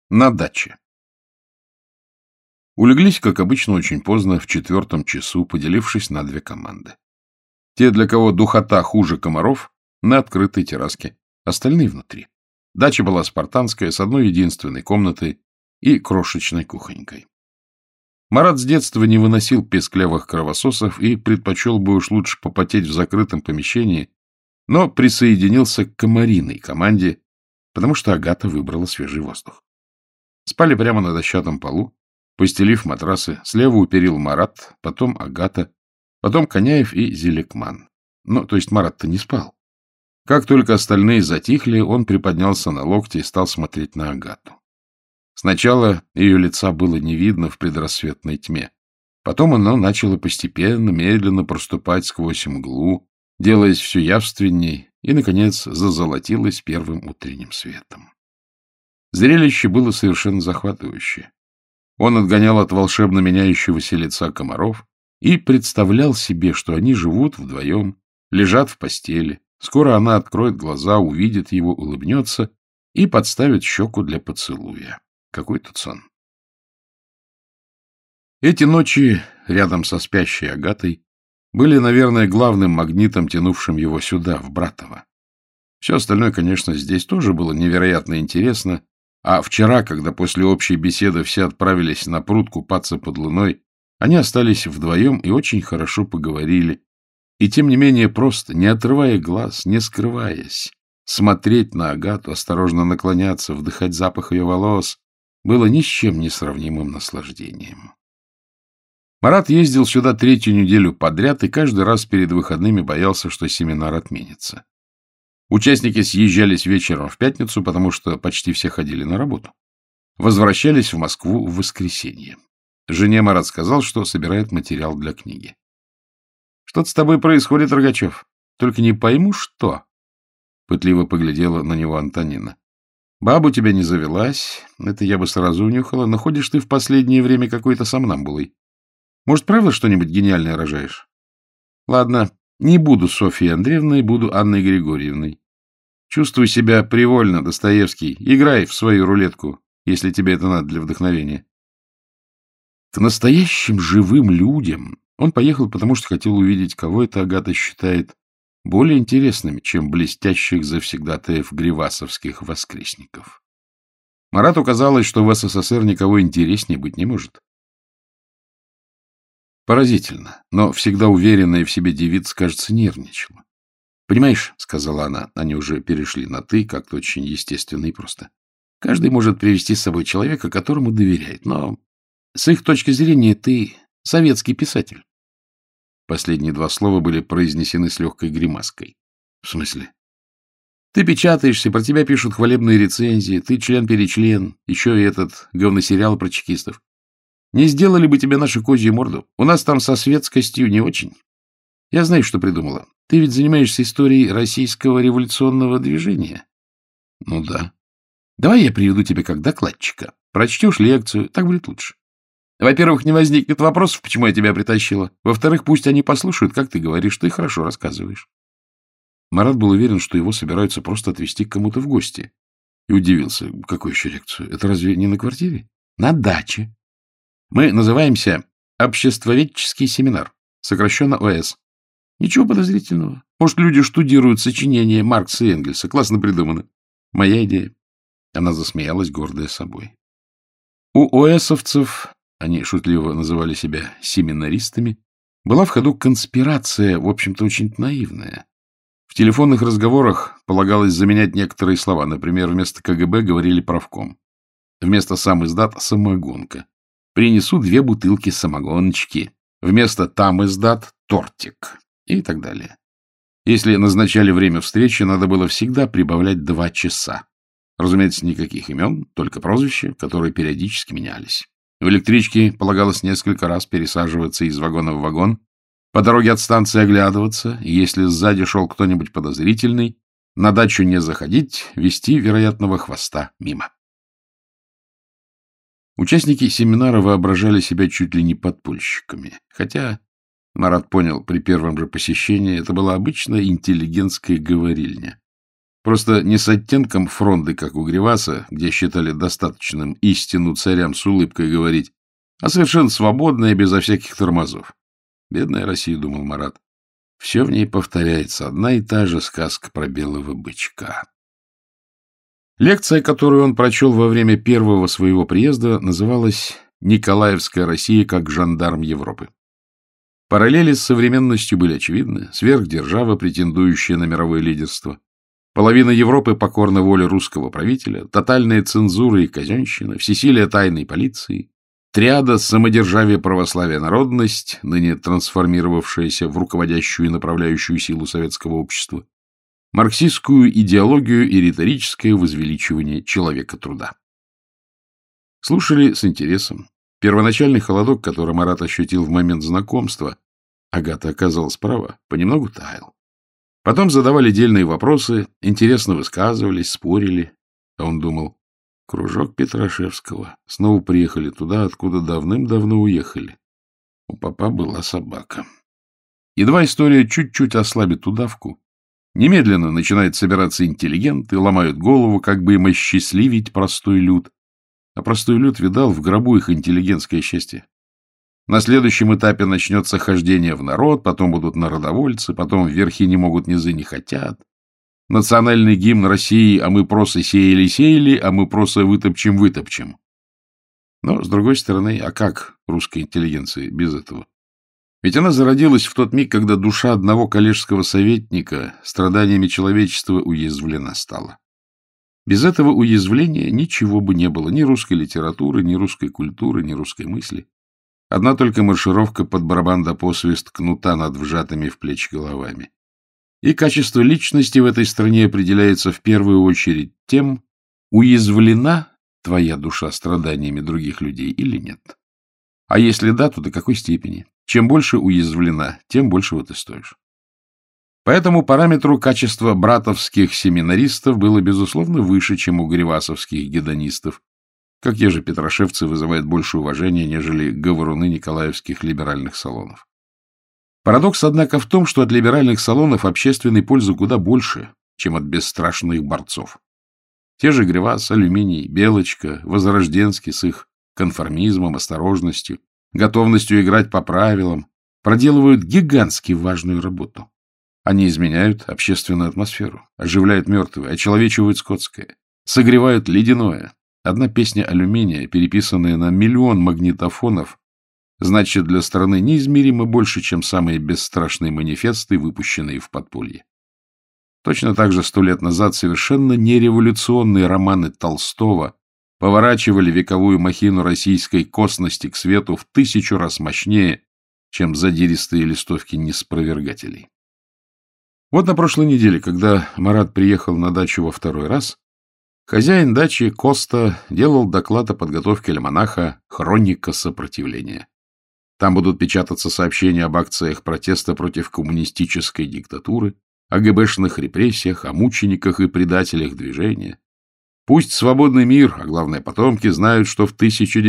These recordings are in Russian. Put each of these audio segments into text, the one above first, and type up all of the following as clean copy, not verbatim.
На даче. Улеглись, как обычно, очень поздно, в 4 часу, поделившись на 2 команды. Те, для кого духота хуже комаров, на открытой терраске, остальные внутри. Дача была спартанская, с одной единственной комнатой и крошечной кухонькой. Марат с детства не выносил песклявых кровососов и предпочел бы уж лучше попотеть в закрытом помещении, но присоединился к комариной команде, потому что Агата выбрала свежий воздух. Спали прямо на дощатом полу, постелив матрасы. Слева у перил Марат, потом Агата, потом Коняев и Зеликман. Ну, то есть Марат-то не спал. Как только остальные затихли, он приподнялся на локте и стал смотреть на Агату. Сначала ее лица было не видно в предрассветной тьме. Потом оно начало постепенно, медленно проступать сквозь мглу, делаясь все явственней, и, наконец, зазолотилось первым утренним светом. Зрелище было совершенно захватывающее. Он отгонял от волшебно меняющегося лица комаров и представлял себе, что они живут вдвоем, лежат в постели. Скоро она откроет глаза, увидит его, улыбнется и подставит щеку для поцелуя. Какой тут сон! Эти ночи рядом со спящей Агатой были, наверное, главным магнитом, тянувшим его сюда, в Братово. Все остальное, конечно, здесь тоже было невероятно интересно, а вчера, когда после общей беседы все отправились на пруд купаться под луной, они остались вдвоем и очень хорошо поговорили. И тем не менее просто, не отрывая глаз, не скрываясь, смотреть на Агату, осторожно наклоняться, вдыхать запах ее волос, было ни с чем не сравнимым наслаждением. Марат ездил сюда 3-ю неделю подряд и каждый раз перед выходными боялся, что семинар отменится. Участники съезжались вечером в пятницу, потому что почти все ходили на работу. Возвращались в Москву в воскресенье. Жене Марат сказал, что собирает материал для книги. — Что-то с тобой происходит, Рогачев. Только не пойму, что. Пытливо поглядела на него Антонина. — Баба у тебя не завелась, это я бы сразу унюхала, но ходишь ты в последнее время какой-то сомнамбулой. Может, правда что-нибудь гениальное рожаешь? Ладно, не буду Софьей Андреевной, буду Анной Григорьевной. Чувствуй себя привольно, Достоевский. Играй в свою рулетку, если тебе это надо для вдохновения. К настоящим живым людям он поехал, потому что хотел увидеть, кого эта Агата считает более интересными, чем блестящих завсегдатаев гривасовских воскресников. Марату казалось, что в СССР никого интереснее быть не может. Поразительно, но всегда уверенная в себе девица, кажется, нервничала. — Понимаешь, — сказала она, они уже перешли на «ты», как-то очень естественно и просто. Каждый может привести с собой человека, которому доверяет, но с их точки зрения ты советский писатель. Последние 2 слова были произнесены с легкой гримаской. — В смысле? — Ты печатаешься, про тебя пишут хвалебные рецензии, ты член-перечлен, еще и этот говносериал про чекистов. Не сделали бы тебе нашу козью морду. У нас там со светскостью не очень. Я знаю, что придумала. Ты ведь занимаешься историей российского революционного движения. Ну да. Давай я приведу тебя как докладчика. Прочтешь лекцию, так будет лучше. Во-первых, не возникнет вопросов, почему я тебя притащила. Во-вторых, пусть они послушают, как ты говоришь, ты хорошо рассказываешь. Марат был уверен, что его собираются просто отвезти к кому-то в гости. И удивился. Какую еще лекцию? Это разве не на квартире? На даче. Мы называемся «Обществоведческий семинар», сокращенно ОС. Ничего подозрительного. Может, люди штудируют сочинения Маркса и Энгельса. Классно придумано. Моя идея. Она засмеялась, гордая собой. У ОСовцев, они шутливо называли себя семинаристами, была в ходу конспирация, в общем-то, очень наивная. В телефонных разговорах полагалось заменять некоторые слова. Например, вместо КГБ говорили правком. Вместо сам издат — самогонка. Принесу 2 бутылки самогоночки. Вместо там издат — тортик. И так далее. Если назначали время встречи, надо было всегда прибавлять 2 часа. Разумеется, никаких имен, только прозвища, которые периодически менялись. В электричке полагалось несколько раз пересаживаться из вагона в вагон, по дороге от станции оглядываться, и если сзади шел кто-нибудь подозрительный, на дачу не заходить, вести вероятного хвоста мимо. Участники семинара воображали себя чуть ли не подпольщиками, хотя, Марат понял, при первом же посещении это была обычная интеллигентская говорильня. Просто не с оттенком фронды, как у Гриваса, где считали достаточным истину царям с улыбкой говорить, а совершенно свободная, безо всяких тормозов. Бедная Россия, думал Марат. Все в ней повторяется, одна и та же сказка про белого бычка. Лекция, которую он прочел во время первого своего приезда, называлась «Николаевская Россия как жандарм Европы». Параллели с современностью были очевидны. Сверхдержава, претендующая на мировое лидерство. Половина Европы покорна воле русского правителя, тотальная цензура и казенщина, всесилие тайной полиции, триада самодержавие, православие, народность, ныне трансформировавшаяся в руководящую и направляющую силу советского общества, марксистскую идеологию и риторическое возвеличивание человека труда. Слушали с интересом. Первоначальный холодок, который Марат ощутил в момент знакомства, Агата оказалась права, понемногу таял. Потом задавали дельные вопросы, интересно высказывались, спорили. А он думал, кружок Петрашевского. Снова приехали туда, откуда давным-давно уехали. У папа была собака. Едва история чуть-чуть ослабит удавку, немедленно начинают собираться интеллигенты, ломают голову, как бы им осчастливить простой люд. А простой люд видал в гробу их интеллигентское счастье. На следующем этапе начнется хождение в народ, потом будут народовольцы, потом верхи не могут, низы не хотят. Национальный гимн России «А мы просы сеяли-сеяли, а мы просы вытопчем-вытопчем». Но, с другой стороны, а как русской интеллигенции без этого? Ведь она зародилась в тот миг, когда душа одного коллежского советника страданиями человечества уязвлена стала. Без этого уязвления ничего бы не было, ни русской литературы, ни русской культуры, ни русской мысли. Одна только маршировка под барабан да посвист кнута над вжатыми в плечи головами. И качество личности в этой стране определяется в первую очередь тем, уязвлена твоя душа страданиями других людей или нет. А если да, то до какой степени? Чем больше уязвлена, тем большего ты стоишь. По этому параметру качество братовских семинаристов было, безусловно, выше, чем у гривасовских гедонистов. Как те же петрошевцы вызывают больше уважения, нежели говоруны николаевских либеральных салонов. Парадокс, однако, в том, что от либеральных салонов общественной пользы куда больше, чем от бесстрашных борцов. Те же Гривас, Алюминий, Белочка, Возрожденский с их конформизмом, осторожностью, готовностью играть по правилам, проделывают гигантски важную работу. Они изменяют общественную атмосферу, оживляют мертвое, очеловечивают скотское, согревают ледяное. Одна песня Алюминия, переписанная на 1 миллион магнитофонов, значит для страны неизмеримо больше, чем самые бесстрашные манифесты, выпущенные в подполье. Точно так же 100 лет назад совершенно нереволюционные романы Толстого поворачивали вековую махину российской косности к свету в 1000 раз мощнее, чем задиристые листовки неспровергателей. Вот на прошлой неделе, когда Марат приехал на дачу во 2-й раз, хозяин дачи Коста делал доклад о подготовке альманаха «Хроника сопротивления». Там будут печататься сообщения об акциях протеста против коммунистической диктатуры, о ГБшных репрессиях, о мучениках и предателях движения. Пусть свободный мир, а главное потомки, знают, что в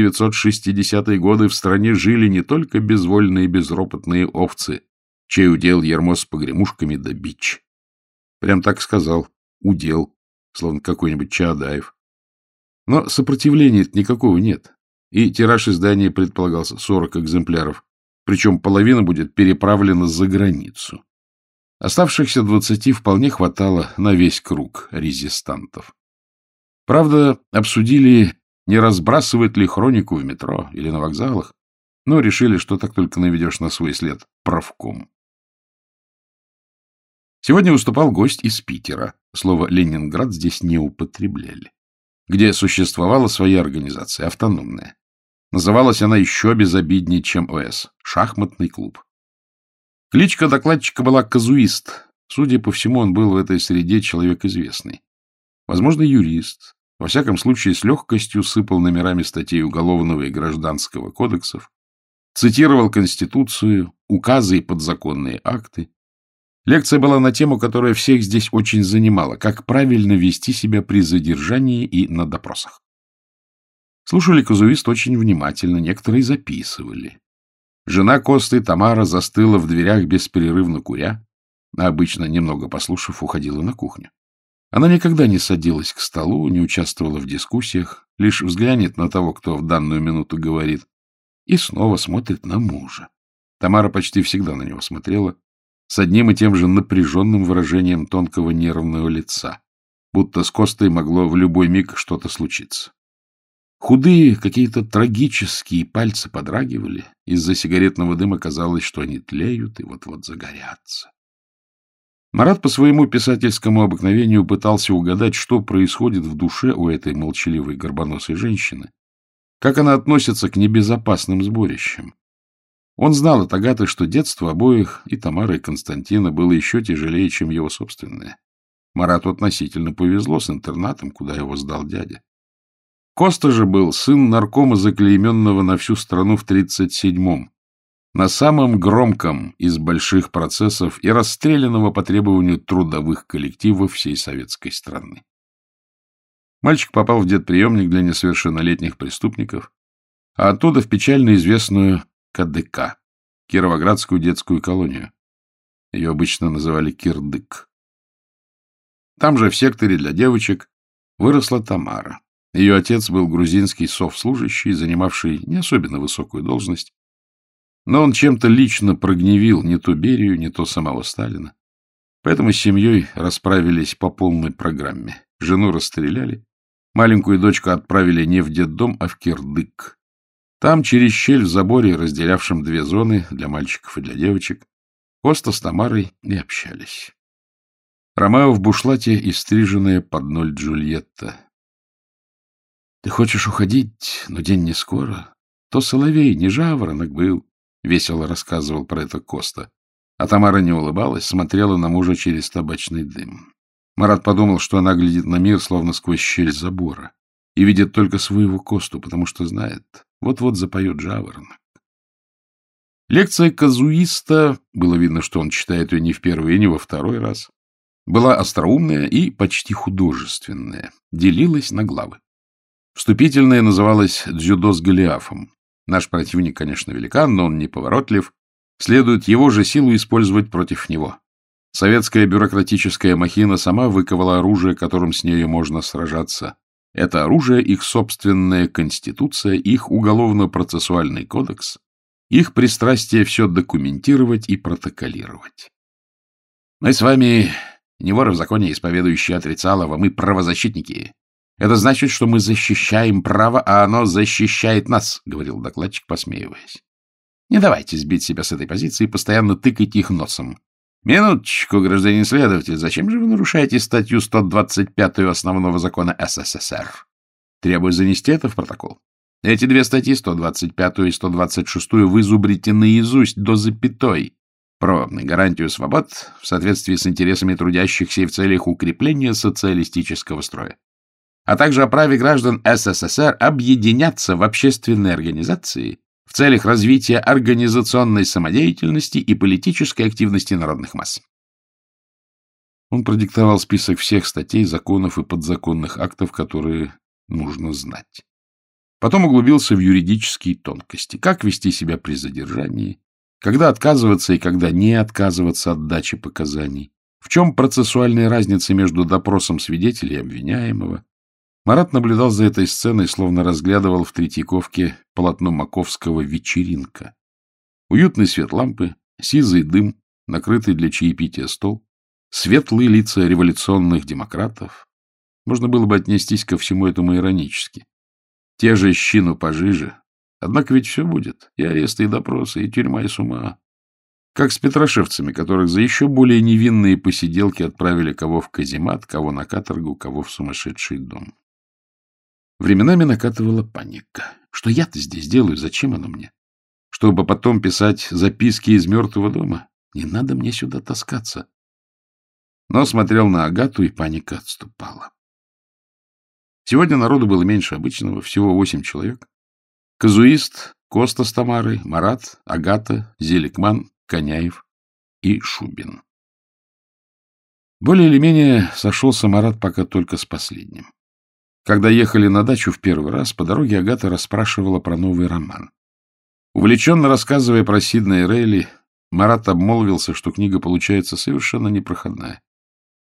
1960-е годы в стране жили не только безвольные безропотные овцы, чей удел ярмо с погремушками да бич. Прям так сказал, удел, словно какой-нибудь Чаадаев. Но сопротивления-то никакого нет, и тираж издания предполагался 40 экземпляров, причем половина будет переправлена за границу. Оставшихся 20 вполне хватало на весь круг резистантов. Правда, обсудили, не разбрасывать ли хронику в метро или на вокзалах, но решили, что так только наведешь на свой след правком. Сегодня выступал гость из Питера. Слово «Ленинград» здесь не употребляли. Где существовала своя организация, автономная. Называлась она еще безобиднее, чем ОС — «Шахматный клуб». Кличка докладчика была «Казуист». Судя по всему, он был в этой среде человек известный. Возможно, юрист. Во всяком случае, с легкостью сыпал номерами статей Уголовного и Гражданского кодексов, цитировал Конституцию, указы и подзаконные акты. Лекция была на тему, которая всех здесь очень занимала — как правильно вести себя при задержании и на допросах. Слушали казуист очень внимательно, некоторые записывали. Жена Косты, Тамара, застыла в дверях беспрерывно куря, а обычно, немного послушав, уходила на кухню. Она никогда не садилась к столу, не участвовала в дискуссиях, лишь взглянет на того, кто в данную минуту говорит, и снова смотрит на мужа. Тамара почти всегда на него смотрела с одним и тем же напряженным выражением тонкого нервного лица, будто с Костой могло в любой миг что-то случиться. Худые, какие-то трагические пальцы подрагивали, из-за сигаретного дыма казалось, что они тлеют и вот-вот загорятся. Марат по своему писательскому обыкновению пытался угадать, что происходит в душе у этой молчаливой горбоносой женщины, как она относится к небезопасным сборищам. Он знал от Агаты, что детство обоих, и Тамары, и Константина, было еще тяжелее, чем его собственное. Марату относительно повезло с интернатом, куда его сдал дядя. Коста же был сын наркома, заклейменного на всю страну в 37-м, на самом громком из больших процессов и расстрелянного по требованию трудовых коллективов всей советской страны. Мальчик попал в детприемник для несовершеннолетних преступников, а оттуда в печально известную КДК, Кировоградскую детскую колонию. Ее обычно называли Кирдык. Там же, в секторе для девочек, выросла Тамара. Ее отец был грузинский совслужащий, занимавший не особенно высокую должность, но он чем-то лично прогневил не то Берию, не то самого Сталина. Поэтому с семьей расправились по полной программе. Жену расстреляли, маленькую дочку отправили не в детдом, а в Кирдык. Там, через щель в заборе, разделявшем две зоны, для мальчиков и для девочек, Коста с Тамарой и общались. Ромео в бушлате и стриженная под ноль Джульетта. «Ты хочешь уходить, но день не скоро. То соловей, не жаворонок был», — весело рассказывал про это Коста. А Тамара не улыбалась, смотрела на мужа через табачный дым. Марат подумал, что она глядит на мир, словно сквозь щель забора, и видит только своего Косту, потому что знает, вот-вот запоет жаворонок. Лекция казуиста, было видно, что он читает ее не в первый и не во второй раз, была остроумная и почти художественная, делилась на главы. Вступительная называлась «Дзюдо с Голиафом». Наш противник, конечно, великан, но он неповоротлив. Следует его же силу использовать против него. Советская бюрократическая махина сама выковала оружие, которым с нею можно сражаться. Это оружие — их собственная конституция, их уголовно-процессуальный кодекс, их пристрастие все документировать и протоколировать. Мы с вами не воры в законе, исповедующие отрицалово, мы правозащитники. Это значит, что мы защищаем право, а оно защищает нас, — говорил докладчик, посмеиваясь. Не давайте сбить себя с этой позиции и постоянно тыкайте их носом. Минуточку, гражданин следователь, зачем же вы нарушаете статью 125 Основного закона СССР? Требую занести это в протокол. Эти две статьи, 125 и 126, вы зубрите наизусть до запятой про гарантию свобод в соответствии с интересами трудящихся и в целях укрепления социалистического строя, а также о праве граждан СССР объединяться в общественные организации в целях развития организационной самодеятельности и политической активности народных масс. Он продиктовал список всех статей, законов и подзаконных актов, которые нужно знать. Потом углубился в юридические тонкости. Как вести себя при задержании, когда отказываться и когда не отказываться от дачи показаний, в чем процессуальная разница между допросом свидетелей и обвиняемого. Марат наблюдал за этой сценой, словно разглядывал в Третьяковке полотно Маковского «Вечеринка». Уютный свет лампы, сизый дым, накрытый для чаепития стол, светлые лица революционных демократов. Можно было бы отнестись ко всему этому иронически. Те же щину пожиже. Однако ведь все будет. И аресты, и допросы, и тюрьма, и с ума. Как с петрошевцами, которых за еще более невинные посиделки отправили кого в каземат, кого на каторгу, кого в сумасшедший дом. Временами накатывала паника. Что я-то здесь делаю? Зачем оно мне? Чтобы потом писать записки из мертвого дома? Не надо мне сюда таскаться. Но смотрел на Агату, и паника отступала. Сегодня народу было меньше обычного, всего 8 человек. Казуист, Коста с Тамарой, Марат, Агата, Зеликман, Коняев и Шубин. Более или менее сошелся Марат пока только с последним. Когда ехали на дачу в первый раз, по дороге Агата расспрашивала про новый роман. Увлеченно рассказывая про Сиднея Рейли, Марат обмолвился, что книга получается совершенно непроходная.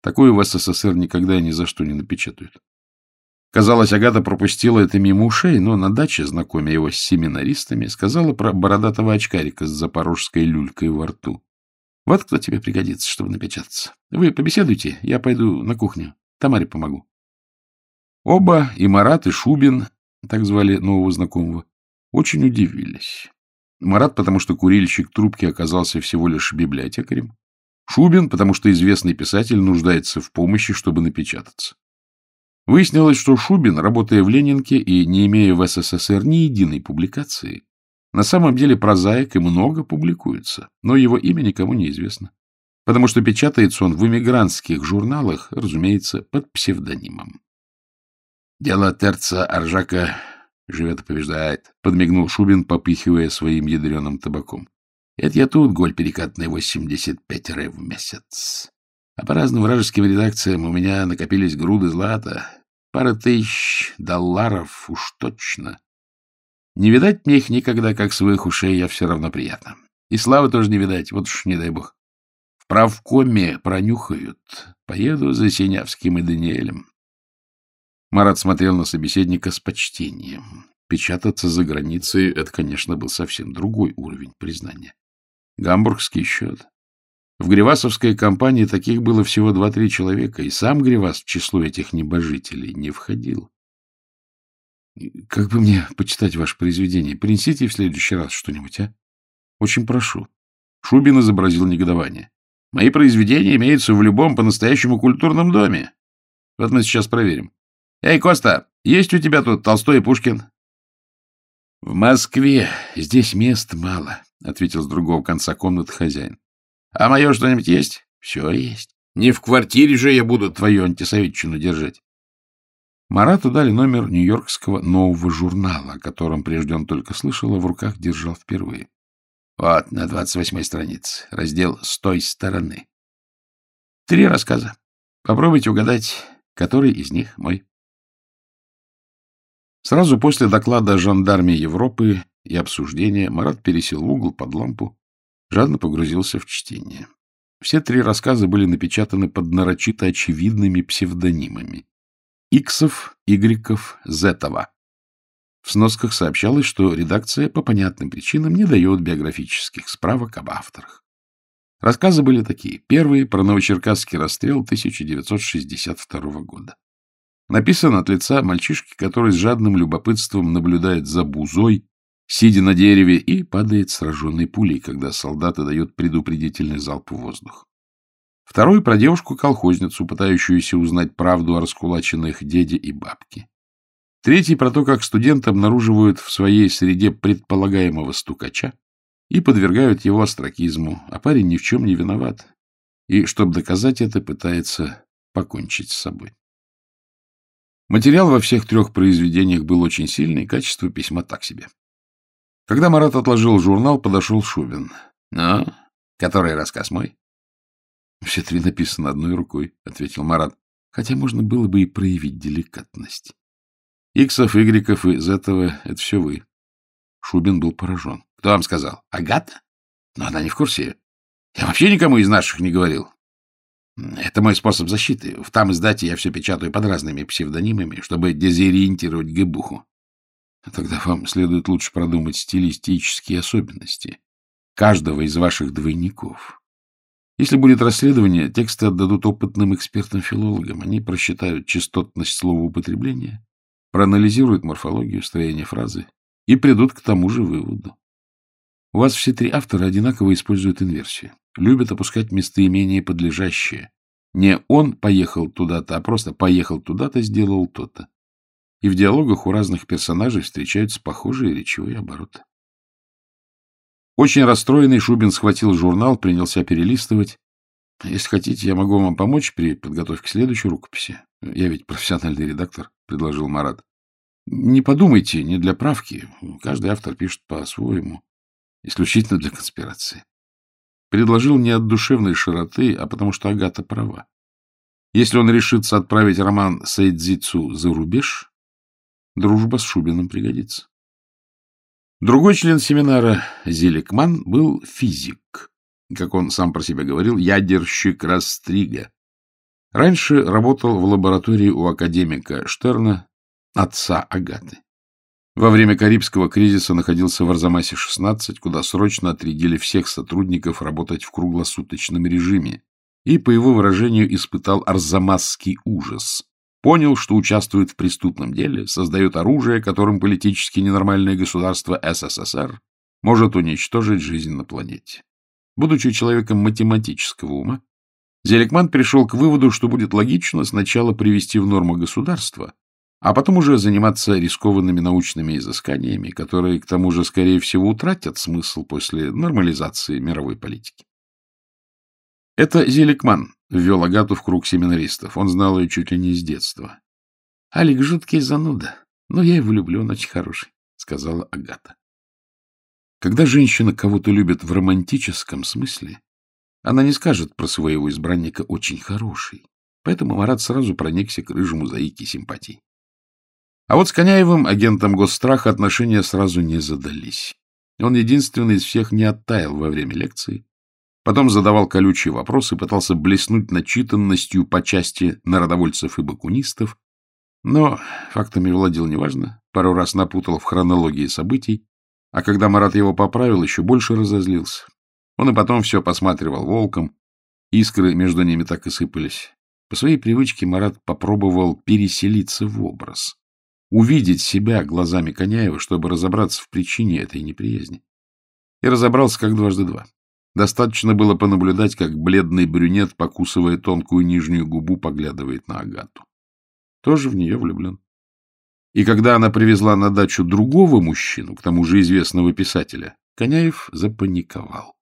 Такое в СССР никогда и ни за что не напечатают. Казалось, Агата пропустила это мимо ушей, но на даче, знакомя его с семинаристами, сказала про бородатого очкарика с запорожской люлькой во рту. Вот кто тебе пригодится, чтобы напечататься. Вы побеседуйте, я пойду на кухню. Тамаре помогу. Оба, и Марат, и Шубин, так звали нового знакомого, очень удивились. Марат, потому что курильщик трубки оказался всего лишь библиотекарем. Шубин, потому что известный писатель нуждается в помощи, чтобы напечататься. Выяснилось, что Шубин, работая в Ленинке и не имея в СССР ни единой публикации, на самом деле прозаик и много публикуется, но его имя никому не известно, потому что печатается он в эмигрантских журналах, разумеется, под псевдонимом. «Дело Терца Аржака живет и побеждает», — подмигнул Шубин, попыхивая своим ядреным табаком. «Это я тут, голь перекатная, 85 ре в месяц. А по разным вражеским редакциям у меня накопились груды злата. Пара тысяч долларов уж точно. Не видать мне их никогда, как своих ушей, я все равно приятно. И славы тоже не видать, вот уж не дай бог. В правкоме пронюхают. Поеду за Синявским и Даниэлем». Марат смотрел на собеседника с почтением. Печататься за границей — это, конечно, был совсем другой уровень признания. Гамбургский счет. В Гривасовской компании таких было всего 2-3 человека, и сам Гривас в число этих небожителей не входил. — Как бы мне почитать ваше произведение? Принесите в следующий раз что-нибудь, а? Очень прошу. Шубин изобразил негодование. — Мои произведения имеются в любом по-настоящему культурном доме. Вот мы сейчас проверим. Эй, Коста, есть у тебя тут Толстой и Пушкин? — В Москве здесь места мало, — ответил с другого конца комнаты хозяин. — А мое что-нибудь есть? — Все есть. Не в квартире же я буду твою антисоветчину держать. Марату дали номер нью-йоркского нового журнала, о котором прежде он только слышал, а в руках держал впервые. Вот, на 28-й странице, раздел «С той стороны». 3 рассказа. Попробуйте угадать, который из них мой. Сразу после доклада о жандарме Европы и обсуждения Марат пересел в угол под лампу, жадно погрузился в чтение. Все 3 рассказа были напечатаны под нарочито очевидными псевдонимами: Иксов, Игреков, Зетова. В сносках сообщалось, что редакция по понятным причинам не дает биографических справок об авторах. Рассказы были такие. Первый — про Новочеркасский расстрел 1962 года. Написан от лица мальчишки, который с жадным любопытством наблюдает за бузой, сидя на дереве, и падает сраженной пулей, когда солдаты дают предупредительный залп в воздух. Второй — про девушку-колхозницу, пытающуюся узнать правду о раскулаченных деде и бабке. Третий — про то, как студенты обнаруживают в своей среде предполагаемого стукача и подвергают его остракизму, а парень ни в чем не виноват. И, чтобы доказать это, пытается покончить с собой. Материал во всех 3 произведениях был очень сильный, качество письма так себе. Когда Марат отложил журнал, подошел Шубин. — Ну, который рассказ мой? — Все 3 написаны одной рукой, — ответил Марат, хотя можно было бы и проявить деликатность. Иксов, Игреков и Зетова — это все вы. Шубин был поражен. — Кто вам сказал? Агата? Но она не в курсе. Я вообще никому из наших не говорил. Это мой способ защиты. В там издате я все печатаю под разными псевдонимами, чтобы дезориентировать гэбуху. Тогда вам следует лучше продумать стилистические особенности каждого из ваших двойников. Если будет расследование, тексты отдадут опытным экспертам-филологам. Они просчитают частотность словоупотребления, проанализируют морфологию, строение фразы и придут к тому же выводу. У вас все 3 автора одинаково используют инверсию. Любят опускать местоимение подлежащее. Не он поехал туда-то, а просто поехал туда-то, сделал то-то. И в диалогах у разных персонажей встречаются похожие речевые обороты. Очень расстроенный Шубин схватил журнал, принялся перелистывать. Если хотите, я могу вам помочь при подготовке следующей рукописи. Я ведь профессиональный редактор, — предложил Марат. Не подумайте, не для правки. Каждый автор пишет по-своему, исключительно для конспирации. Предложил не от душевной широты, а потому что Агата права. Если он решится отправить роман Сэйдзицу за рубеж, дружба с Шубиным пригодится. Другой член семинара, Зеликман, был физик. Как он сам про себя говорил, ядерщик Растрига. Раньше работал в лаборатории у академика Штерна, отца Агаты. Во время Карибского кризиса находился в Арзамасе-16, куда срочно отрядили всех сотрудников работать в круглосуточном режиме, и, по его выражению, испытал арзамасский ужас. Понял, что участвует в преступном деле, создает оружие, которым политически ненормальное государство СССР может уничтожить жизнь на планете. Будучи человеком математического ума, Зеликман пришел к выводу, что будет логично сначала привести в норму государство, а потом уже заниматься рискованными научными изысканиями, которые, к тому же, скорее всего, утратят смысл после нормализации мировой политики. Это Зеликман ввел Агату в круг семинаристов. Он знал ее чуть ли не с детства. — Алик жуткий зануда, но я его люблю, он очень хороший, — сказала Агата. Когда женщина кого-то любит в романтическом смысле, она не скажет про своего избранника «очень хороший», поэтому Марат сразу проникся к рыжему заике симпатий. А вот с Коняевым, агентом Госстраха, отношения сразу не задались. Он единственный из всех не оттаял во время лекции, потом задавал колючие вопросы, пытался блеснуть начитанностью по части народовольцев и бакунистов, но фактами владел неважно, пару раз напутал в хронологии событий, а когда Марат его поправил, еще больше разозлился. Он и потом все посматривал волком, искры между ними так и сыпались. По своей привычке Марат попробовал переселиться в образ, увидеть себя глазами Коняева, чтобы разобраться в причине этой неприязни. И разобрался как дважды два. Достаточно было понаблюдать, как бледный брюнет, покусывая тонкую нижнюю губу, поглядывает на Агату. Тоже в нее влюблен. И когда она привезла на дачу другого мужчину, к тому же известного писателя, Коняев запаниковал.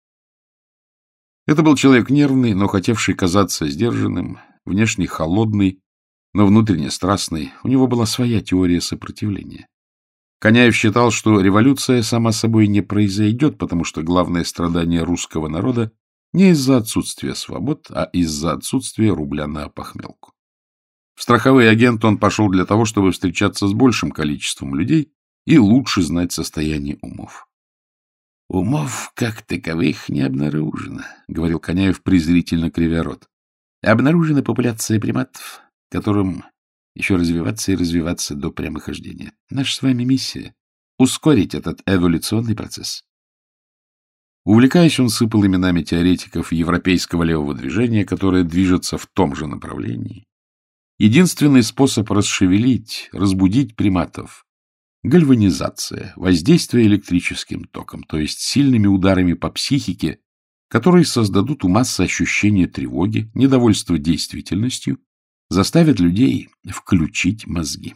Это был человек нервный, но хотевший казаться сдержанным, внешне холодный, но внутренне страстный. У него была своя теория сопротивления. Коняев считал, что революция сама собой не произойдет, потому что главное страдание русского народа не из-за отсутствия свобод, а из-за отсутствия рубля на опохмелку. В страховой агент он пошел для того, чтобы встречаться с большим количеством людей и лучше знать состояние умов. — Умов, как таковых, не обнаружено, — говорил Коняев, презрительно кривя рот. — Обнаружена популяция приматов, которым еще развиваться и развиваться до прямохождения. Наша с вами миссия — ускорить этот эволюционный процесс. Увлекаясь, он сыпал именами теоретиков европейского левого движения, которое движется в том же направлении. Единственный способ расшевелить, разбудить приматов — гальванизация, воздействие электрическим током, то есть сильными ударами по психике, которые создадут у массы ощущение тревоги, недовольства действительностью, заставят людей включить мозги.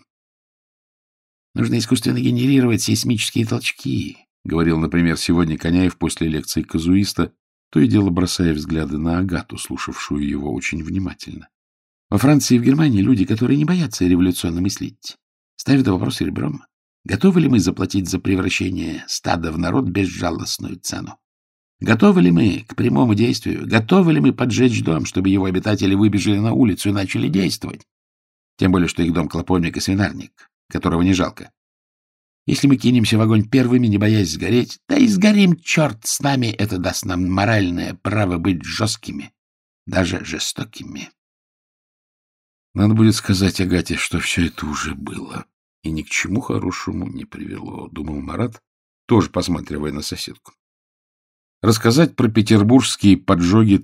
Нужно искусственно генерировать сейсмические толчки, говорил, например, сегодня Коняев после лекции казуиста, то и дело бросая взгляды на Агату, слушавшую его очень внимательно. Во Франции и в Германии люди, которые не боятся революционно мыслить, ставят вопрос ребром. Готовы ли мы заплатить за превращение стада в народ безжалостную цену? Готовы ли мы к прямому действию? Готовы ли мы поджечь дом, чтобы его обитатели выбежали на улицу и начали действовать? Тем более, что их дом клоповник и свинарник, которого не жалко. Если мы кинемся в огонь первыми, не боясь сгореть, да и сгорим, черт с нами, это даст нам моральное право быть жесткими, даже жестокими. Надо будет сказать Агате, что все это уже было и ни к чему хорошему не привело, думал Марат, тоже посматривая на соседку. Рассказать про петербургские поджоги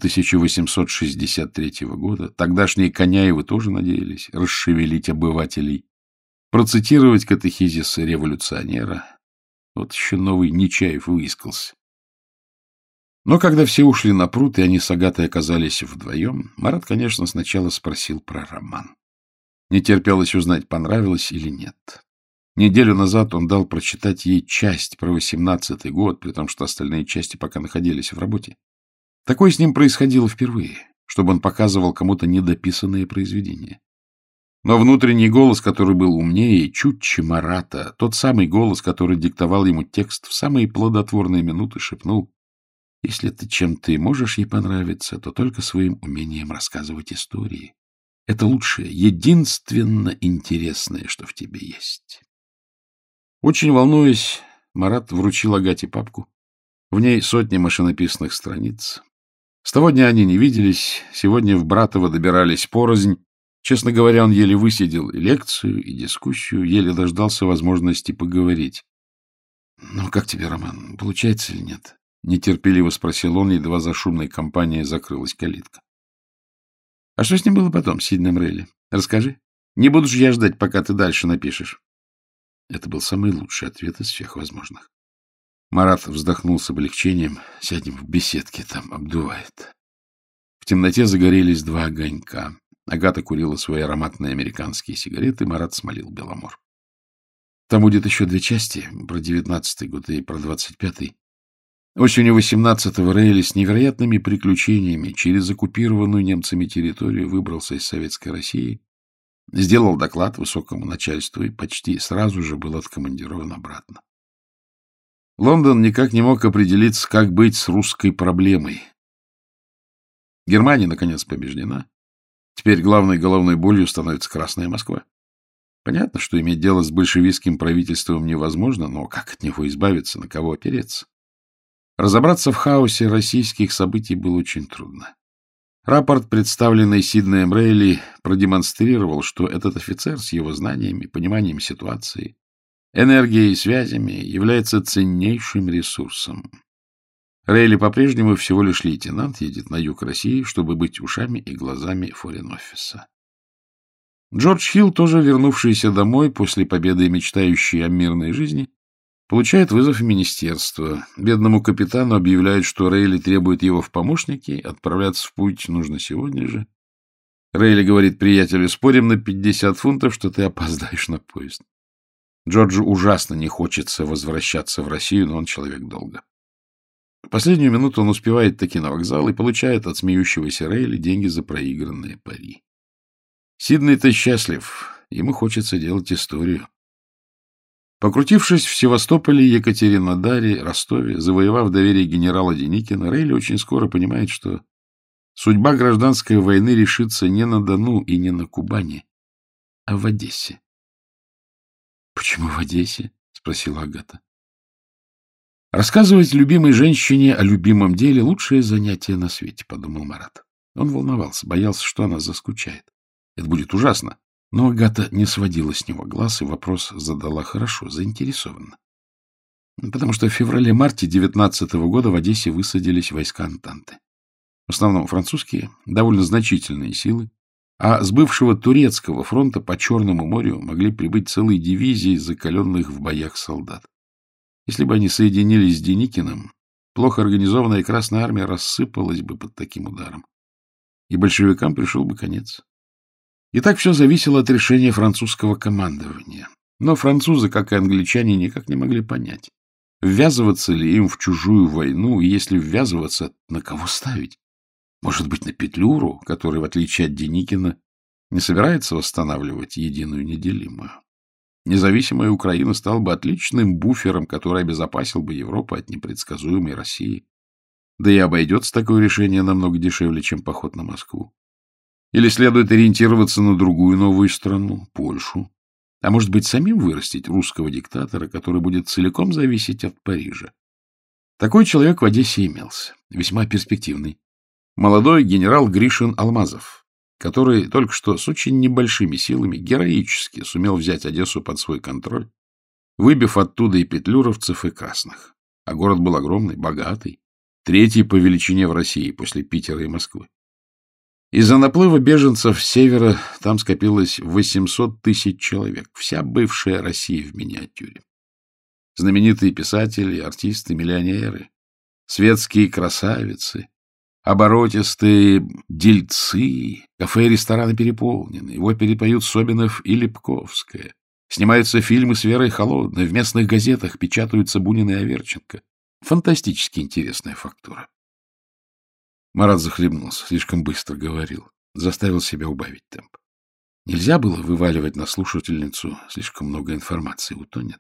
1863 года, тогдашние Коняевы тоже надеялись расшевелить обывателей, процитировать катехизис революционера. Вот еще новый Нечаев выискался. Но когда все ушли на пруд, и они с Агатой оказались вдвоем, Марат, конечно, сначала спросил про роман. Не терпелось узнать, понравилось или нет. Неделю назад он дал прочитать ей часть про 18-й год, при том, что остальные части пока находились в работе. Такое с ним происходило впервые, чтобы он показывал кому-то недописанное произведение. Но внутренний голос, который был умнее и чутче Марата, тот самый голос, который диктовал ему текст в самые плодотворные минуты, шепнул: «Если ты чем-то и можешь ей понравиться, то только своим умением рассказывать истории. Это лучшее, единственно интересное, что в тебе есть». Очень волнуясь, Марат вручил Агате папку. В ней сотни машинописных страниц. С того дня они не виделись, сегодня в Братово добирались порознь. Честно говоря, он еле высидел и лекцию, и дискуссию, еле дождался возможности поговорить. — Ну, как тебе, Роман, получается или нет? — нетерпеливо спросил он, едва за шумной компанией закрылась калитка. — А что с ним было потом, с Сиднеем Рейли? Расскажи. Не буду же я ждать, пока ты дальше напишешь. Это был самый лучший ответ из всех возможных. Марат вздохнул с облегчением. Сядем в беседке, там обдувает. В темноте загорелись два огонька. Агата курила свои ароматные американские сигареты, Марат смолил Беломор. Там будет еще 2 части, про 19-й год и про 25-й. Осенью 18-го Рейли с невероятными приключениями через оккупированную немцами территорию выбрался из Советской России, сделал доклад высокому начальству и почти сразу же был откомандирован обратно. Лондон никак не мог определиться, как быть с русской проблемой. Германия, наконец, побеждена. Теперь главной головной болью становится Красная Москва. Понятно, что иметь дело с большевистским правительством невозможно, но как от него избавиться, на кого опереться? Разобраться в хаосе российских событий было очень трудно. Рапорт, представленный Сиднеем Рейли, продемонстрировал, что этот офицер с его знаниями, пониманием ситуации, энергией и связями является ценнейшим ресурсом. Рейли по-прежнему всего лишь лейтенант, едет на юг России, чтобы быть ушами и глазами форин-офиса. Джордж Хилл, тоже вернувшийся домой после победы и мечтающий о мирной жизни, получает вызов в министерство. Бедному капитану объявляют, что Рейли требует его в помощники, отправляться в путь нужно сегодня же. Рейли говорит приятелю: спорим на 50 фунтов, что ты опоздаешь на поезд. Джорджу ужасно не хочется возвращаться в Россию, но он человек долга. В последнюю минуту он успевает таки на вокзал и получает от смеющегося Рейли деньги за проигранные пари. Сидней-то счастлив, ему хочется делать историю. Покрутившись в Севастополе, Екатеринодаре, Ростове, завоевав доверие генерала Деникина, Рейли очень скоро понимает, что судьба гражданской войны решится не на Дону и не на Кубани, а в Одессе. — Почему в Одессе? — спросила Агата. Рассказывать любимой женщине о любимом деле — лучшее занятие на свете, — подумал Марат. Он волновался, боялся, что она заскучает. Это будет ужасно. Но Агата не сводила с него глаз и вопрос задала хорошо, заинтересованно. Потому что в феврале-марте 19-го года в Одессе высадились войска Антанты. В основном французские, довольно значительные силы, а с бывшего турецкого фронта по Черному морю могли прибыть целые дивизии закаленных в боях солдат. Если бы они соединились с Деникиным, плохо организованная Красная армия рассыпалась бы под таким ударом, и большевикам пришел бы конец. И так все зависело от решения французского командования. Но французы, как и англичане, никак не могли понять, ввязываться ли им в чужую войну, и если ввязываться, на кого ставить? Может быть, на Петлюру, который, в отличие от Деникина, не собирается восстанавливать единую неделимую. Независимая Украина стала бы отличным буфером, который обезопасил бы Европу от непредсказуемой России. Да и обойдется такое решение намного дешевле, чем поход на Москву. Или следует ориентироваться на другую новую страну, Польшу. А может быть, самим вырастить русского диктатора, который будет целиком зависеть от Парижа. Такой человек в Одессе имелся, весьма перспективный. Молодой генерал Гришин Алмазов, который только что с очень небольшими силами героически сумел взять Одессу под свой контроль, выбив оттуда и петлюровцев, и красных. А город был огромный, богатый, 3-й по величине в России после Питера и Москвы. Из-за наплыва беженцев с севера там скопилось 800 тысяч человек, вся бывшая Россия в миниатюре. Знаменитые писатели, артисты, миллионеры, светские красавицы, оборотистые дельцы, кафе и рестораны переполнены, в опере поют Собинов и Липковская, снимаются фильмы с Верой Холодной, в местных газетах печатаются Бунин и Аверченко. Фантастически интересная фактура. Марат захлебнулся, слишком быстро говорил, заставил себя убавить темп. Нельзя было вываливать на слушательницу слишком много информации, утонет.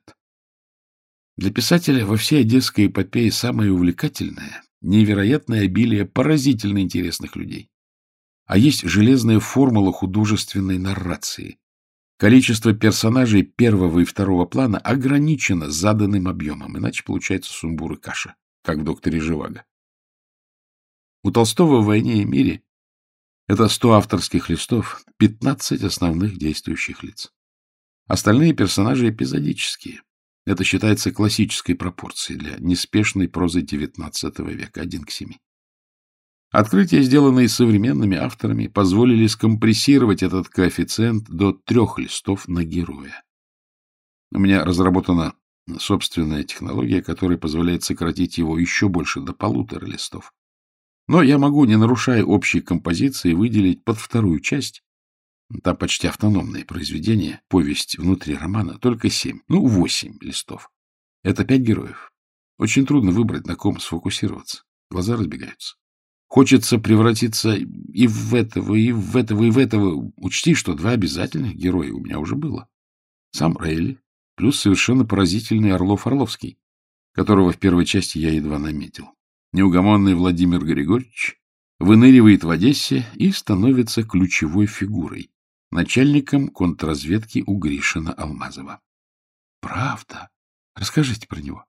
Для писателя во всей одесской эпопее самое увлекательное — невероятное обилие поразительно интересных людей. А есть железная формула художественной наррации. Количество персонажей первого и второго плана ограничено заданным объемом, иначе получается сумбур и каша, как в «Докторе Живаго». У Толстого в «Войне и мире» это 100 авторских листов, 15 основных действующих лиц. Остальные персонажи эпизодические. Это считается классической пропорцией для неспешной прозы XIX века, 1:7. Открытия, сделанные современными авторами, позволили скомпрессировать этот коэффициент до 3 листов на героя. У меня разработана собственная технология, которая позволяет сократить его еще больше, до 1,5 листов. Но я могу, не нарушая общей композиции, выделить под вторую часть, там почти автономные произведения, повесть внутри романа, только 7, 8 листов. Это 5 героев. Очень трудно выбрать, на ком сфокусироваться. Глаза разбегаются. Хочется превратиться и в этого, и в этого, и в этого. Учти, что 2 обязательных героя у меня уже было. Сам Рейли, плюс совершенно поразительный Орлов-Орловский, которого в первой части я едва наметил. Неугомонный Владимир Григорьевич выныривает в Одессе и становится ключевой фигурой, начальником контрразведки у Гришина Алмазова. Правда? Расскажите про него.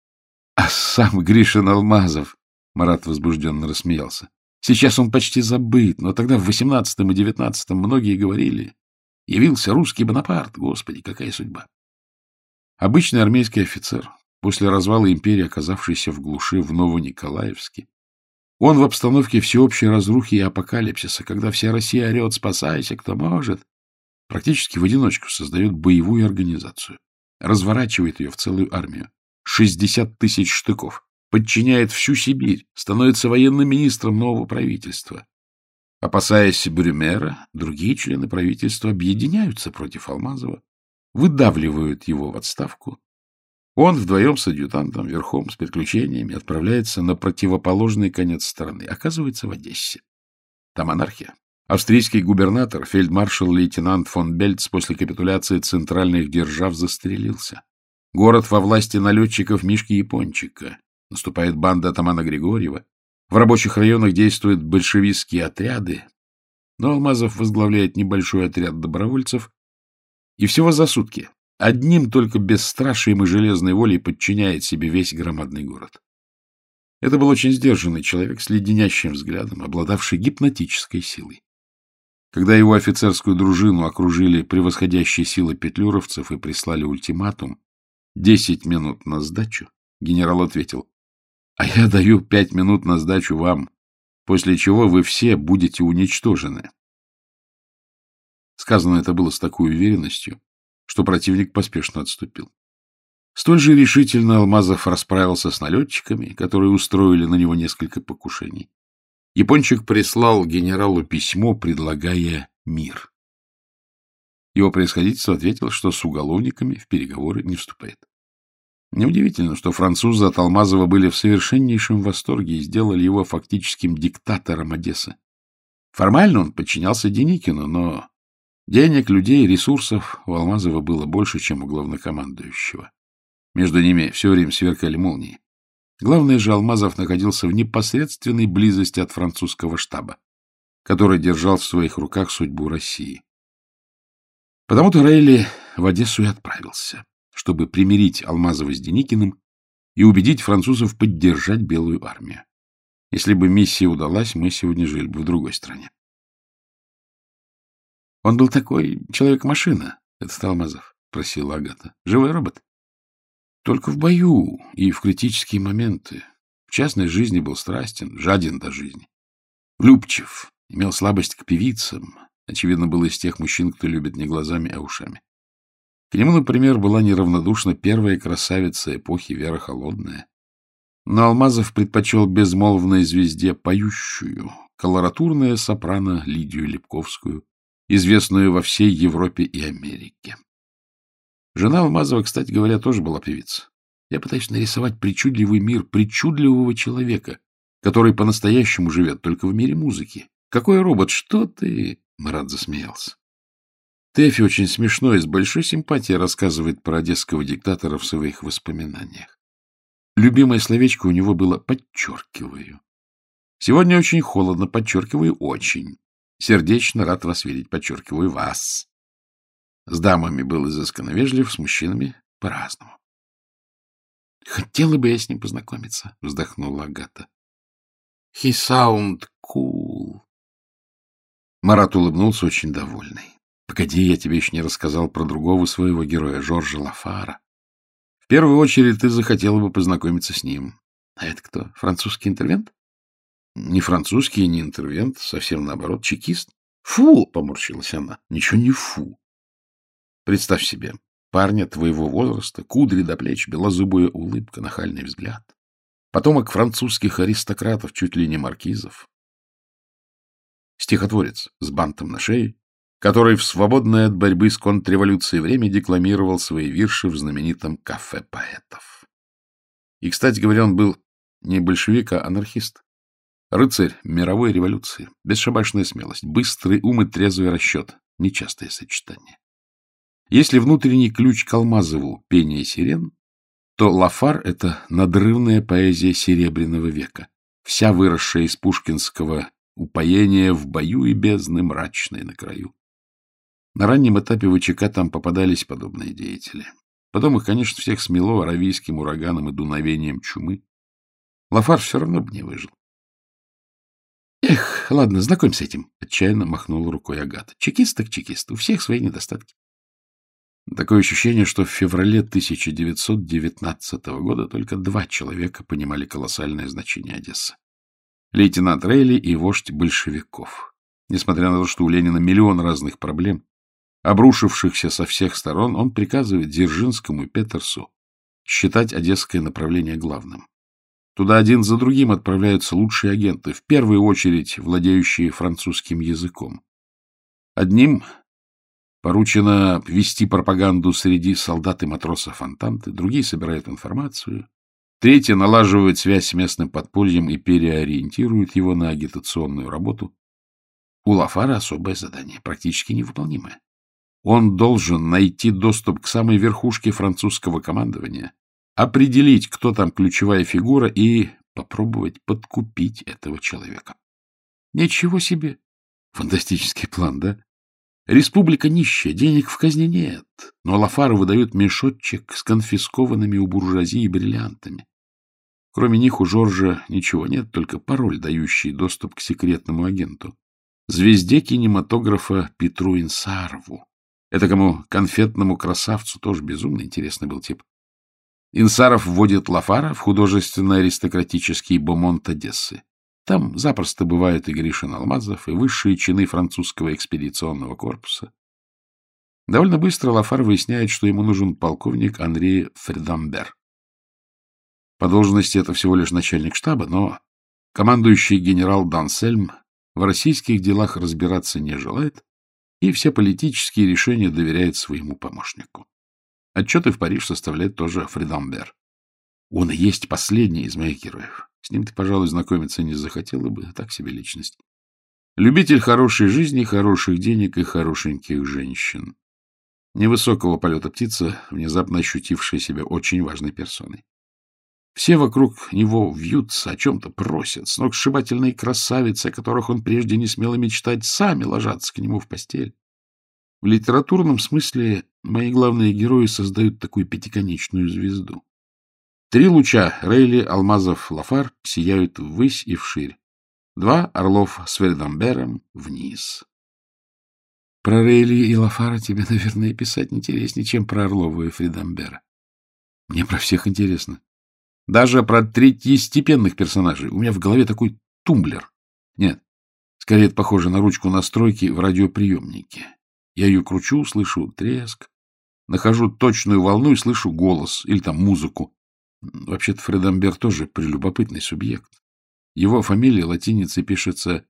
А сам Гришин Алмазов, Марат возбужденно рассмеялся. Сейчас он почти забыт, но тогда в 18-м и 19-м многие говорили: явился русский Бонапарт, господи, какая судьба. Обычный армейский офицер, после развала империи, оказавшийся в глуши в Новониколаевске. Он в обстановке всеобщей разрухи и апокалипсиса, когда вся Россия орет: спасайся, кто может, практически в одиночку создает боевую организацию, разворачивает ее в целую армию, 60 тысяч штыков, подчиняет всю Сибирь, становится военным министром нового правительства. Опасаясь Брюмера, другие члены правительства объединяются против Алмазова, выдавливают его в отставку. Он вдвоем с адъютантом, верхом, с приключениями, отправляется на противоположный конец страны, оказывается в Одессе. Там анархия. Австрийский губернатор, фельдмаршал-лейтенант фон Бельц, после капитуляции центральных держав застрелился. Город во власти налетчиков Мишки Япончика. Наступает банда атамана Григорьева. В рабочих районах действуют большевистские отряды. Но Алмазов возглавляет небольшой отряд добровольцев. И всего за сутки одним только бесстрашием и железной волей подчиняет себе весь громадный город. Это был очень сдержанный человек с леденящим взглядом, обладавший гипнотической силой. Когда его офицерскую дружину окружили превосходящие силы петлюровцев и прислали ультиматум 10 минут на сдачу, генерал ответил: а я даю 5 минут на сдачу вам, после чего вы все будете уничтожены. Сказано это было с такой уверенностью, что противник поспешно отступил. Столь же решительно Алмазов расправился с налетчиками, которые устроили на него несколько покушений. Япончик прислал генералу письмо, предлагая мир. Его превосходительство ответил, что с уголовниками в переговоры не вступает. Неудивительно, что французы от Алмазова были в совершеннейшем восторге и сделали его фактическим диктатором Одессы. Формально он подчинялся Деникину, но денег, людей, ресурсов у Алмазова было больше, чем у главнокомандующего. Между ними все время сверкали молнии. Главное же, Алмазов находился в непосредственной близости от французского штаба, который держал в своих руках судьбу России. Потому-то Рейли в Одессу и отправился, чтобы примирить Алмазова с Деникиным и убедить французов поддержать Белую армию. Если бы миссия удалась, мы сегодня жили бы в другой стране. — Он был такой человек-машина, этот Алмазов, — спросила Агата. — Живой робот? — Только в бою и в критические моменты. В частной жизни был страстен, жаден до жизни. Влюбчив, имел слабость к певицам. Очевидно, был из тех мужчин, кто любит не глазами, а ушами. К нему, например, была неравнодушна первая красавица эпохи Вера Холодная. Но Алмазов предпочел безмолвной звезде поющую, колоратурная сопрано Лидию Липковскую, известную во всей Европе и Америке. Жена Алмазова, кстати говоря, тоже была певица. Я пытаюсь нарисовать причудливый мир причудливого человека, который по-настоящему живет только в мире музыки. Какой робот? Что ты? Марат засмеялся. Тэфи очень смешно и с большой симпатией рассказывает про одесского диктатора в своих воспоминаниях. Любимое словечко у него было «подчеркиваю». Сегодня очень холодно, подчеркиваю, очень. Сердечно рад вас видеть, подчеркиваю, вас. С дамами был изысканно вежлив, с мужчинами по-разному. — Хотела бы я с ним познакомиться, — вздохнула Агата. He sound cool. Марат улыбнулся, очень довольный. Погоди, я тебе еще не рассказал про другого своего героя, Жоржа Лафара. В первую очередь ты захотела бы познакомиться с ним. А это кто? Французский интервент? Не французский, не интервент, совсем наоборот, чекист. Фу, поморщилась она. Ничего не фу. Представь себе, парня твоего возраста, кудри до плеч, белозубая улыбка, нахальный взгляд. Потомок французских аристократов, чуть ли не маркизов. Стихотворец с бантом на шее, который в свободное от борьбы с контрреволюцией время декламировал свои вирши в знаменитом кафе поэтов. И, кстати говоря, он был не большевик, а анархист. Рыцарь мировой революции, бесшабашная смелость, быстрый ум и трезвый расчет — нечастое сочетание. Если внутренний ключ к Алмазову — пение сирен, то Лафар — это надрывная поэзия Серебряного века, вся выросшая из пушкинского упоения в бою и бездны мрачной на краю. На раннем этапе ВЧК там попадались подобные деятели. Потом их, конечно, всех смело аравийским ураганом и дуновением чумы. Лафар все равно бы не выжил. Эх, ладно, знакомь с этим, — отчаянно махнула рукой Агата. Чекист так чекист, у всех свои недостатки. Такое ощущение, что в феврале 1919 года только 2 человека понимали колоссальное значение Одессы. Лейтенант Рейли и вождь большевиков. Несмотря на то, что у Ленина миллион разных проблем, обрушившихся со всех сторон, он приказывает Дзержинскому и Петерсу считать одесское направление главным. Туда один за другим отправляются лучшие агенты, в первую очередь владеющие французским языком. Одним поручено вести пропаганду среди солдат и матросов Антанты, другие собирают информацию, третьи налаживают связь с местным подпольем и переориентируют его на агитационную работу. У Лафара особое задание, практически невыполнимое. Он должен найти доступ к самой верхушке французского командования, определить, кто там ключевая фигура, и попробовать подкупить этого человека. Ничего себе! Фантастический план, да? Республика нищая, денег в казне нет, но Лафару выдают мешочек с конфискованными у буржуазии бриллиантами. Кроме них у Жоржа ничего нет, только пароль, дающий доступ к секретному агенту. Звезде кинематографа Петру Инсарову. Этакому конфетному красавцу тоже безумно интересный был тип. Инсаров вводит Лафара в художественно-аристократический бомонд Одессы. Там запросто бывают и Гришин Алмазов, и высшие чины французского экспедиционного корпуса. Довольно быстро Лафар выясняет, что ему нужен полковник Анри Фридамбер. По должности это всего лишь начальник штаба, но командующий генерал Дансельм в российских делах разбираться не желает и все политические решения доверяет своему помощнику. Отчеты в Париж составляет тоже Фридамбер. Он и есть последний из моих героев. С ним ты, пожалуй, знакомиться не захотела бы, так себе личность. Любитель хорошей жизни, хороших денег и хорошеньких женщин. Невысокого полета птица, внезапно ощутившая себя очень важной персоной. Все вокруг него вьются, о чем-то просят. Сногсшибательные красавицы, о которых он прежде не смел мечтать, сами ложатся к нему в постель. В литературном смысле мои главные герои создают такую пятиконечную звезду. 3 луча — Рейли, Алмазов, Лафар — сияют ввысь и вширь. 2 — Орлов с Фридамбером — вниз. Про Рейли и Лафара тебе, наверное, писать интереснее, чем про Орлова и Фридамбера. Мне про всех интересно. Даже про третьестепенных персонажей. У меня в голове такой тумблер. Нет, скорее это похоже на ручку настройки в радиоприемнике. Я ее кручу, слышу треск, нахожу точную волну и слышу голос или там музыку. Вообще-то Фридамбер тоже прелюбопытный субъект. Его фамилия латиницей пишется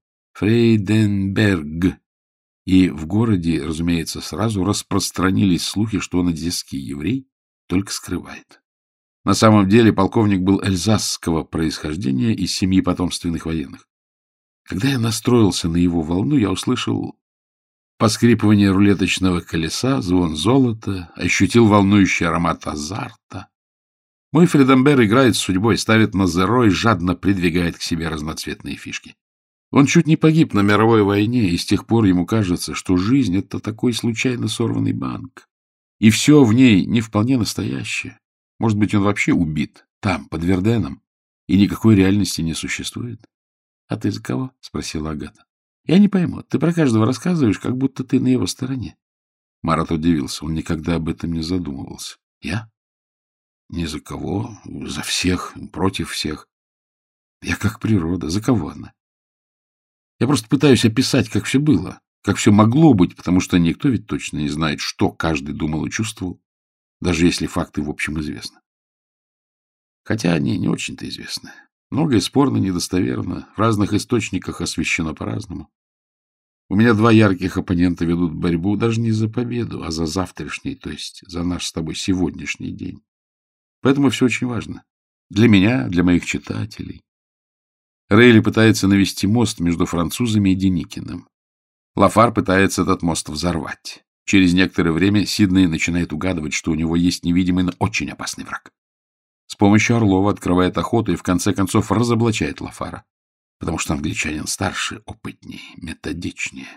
Фрейденберг. И в городе, разумеется, сразу распространились слухи, что он одесский еврей, только скрывает. На самом деле полковник был эльзасского происхождения из семьи потомственных военных. Когда я настроился на его волну, я услышал поскрипывание рулеточного колеса, звон золота, ощутил волнующий аромат азарта. Мой Фридамбер играет с судьбой, ставит на зеро и жадно придвигает к себе разноцветные фишки. Он чуть не погиб на мировой войне, и с тех пор ему кажется, что жизнь — это такой случайно сорванный банк. И все в ней не вполне настоящее. Может быть, он вообще убит там, под Верденом, и никакой реальности не существует. — А ты за кого? — спросила Агата. — Я не пойму. Ты про каждого рассказываешь, как будто ты на его стороне. Марат удивился. Он никогда об этом не задумывался. — Я? Ни за кого. За всех. Против всех. Я как природа. За кого она? Я просто пытаюсь описать, как все было, как все могло быть, потому что никто ведь точно не знает, что каждый думал и чувствовал, даже если факты в общем известны. Хотя они не очень-то известны. Многое спорно, недостоверно, в разных источниках освещено по-разному. У меня два ярких оппонента ведут борьбу даже не за победу, а за завтрашний, то есть за наш с тобой сегодняшний день. Поэтому все очень важно. Для меня, для моих читателей. Рейли пытается навести мост между французами и Деникиным. Лафар пытается этот мост взорвать. Через некоторое время Сидней начинает угадывать, что у него есть невидимый, но очень опасный враг. С помощью Орлова открывает охоту и в конце концов разоблачает Лафара, потому что англичанин старше, опытнее, методичнее.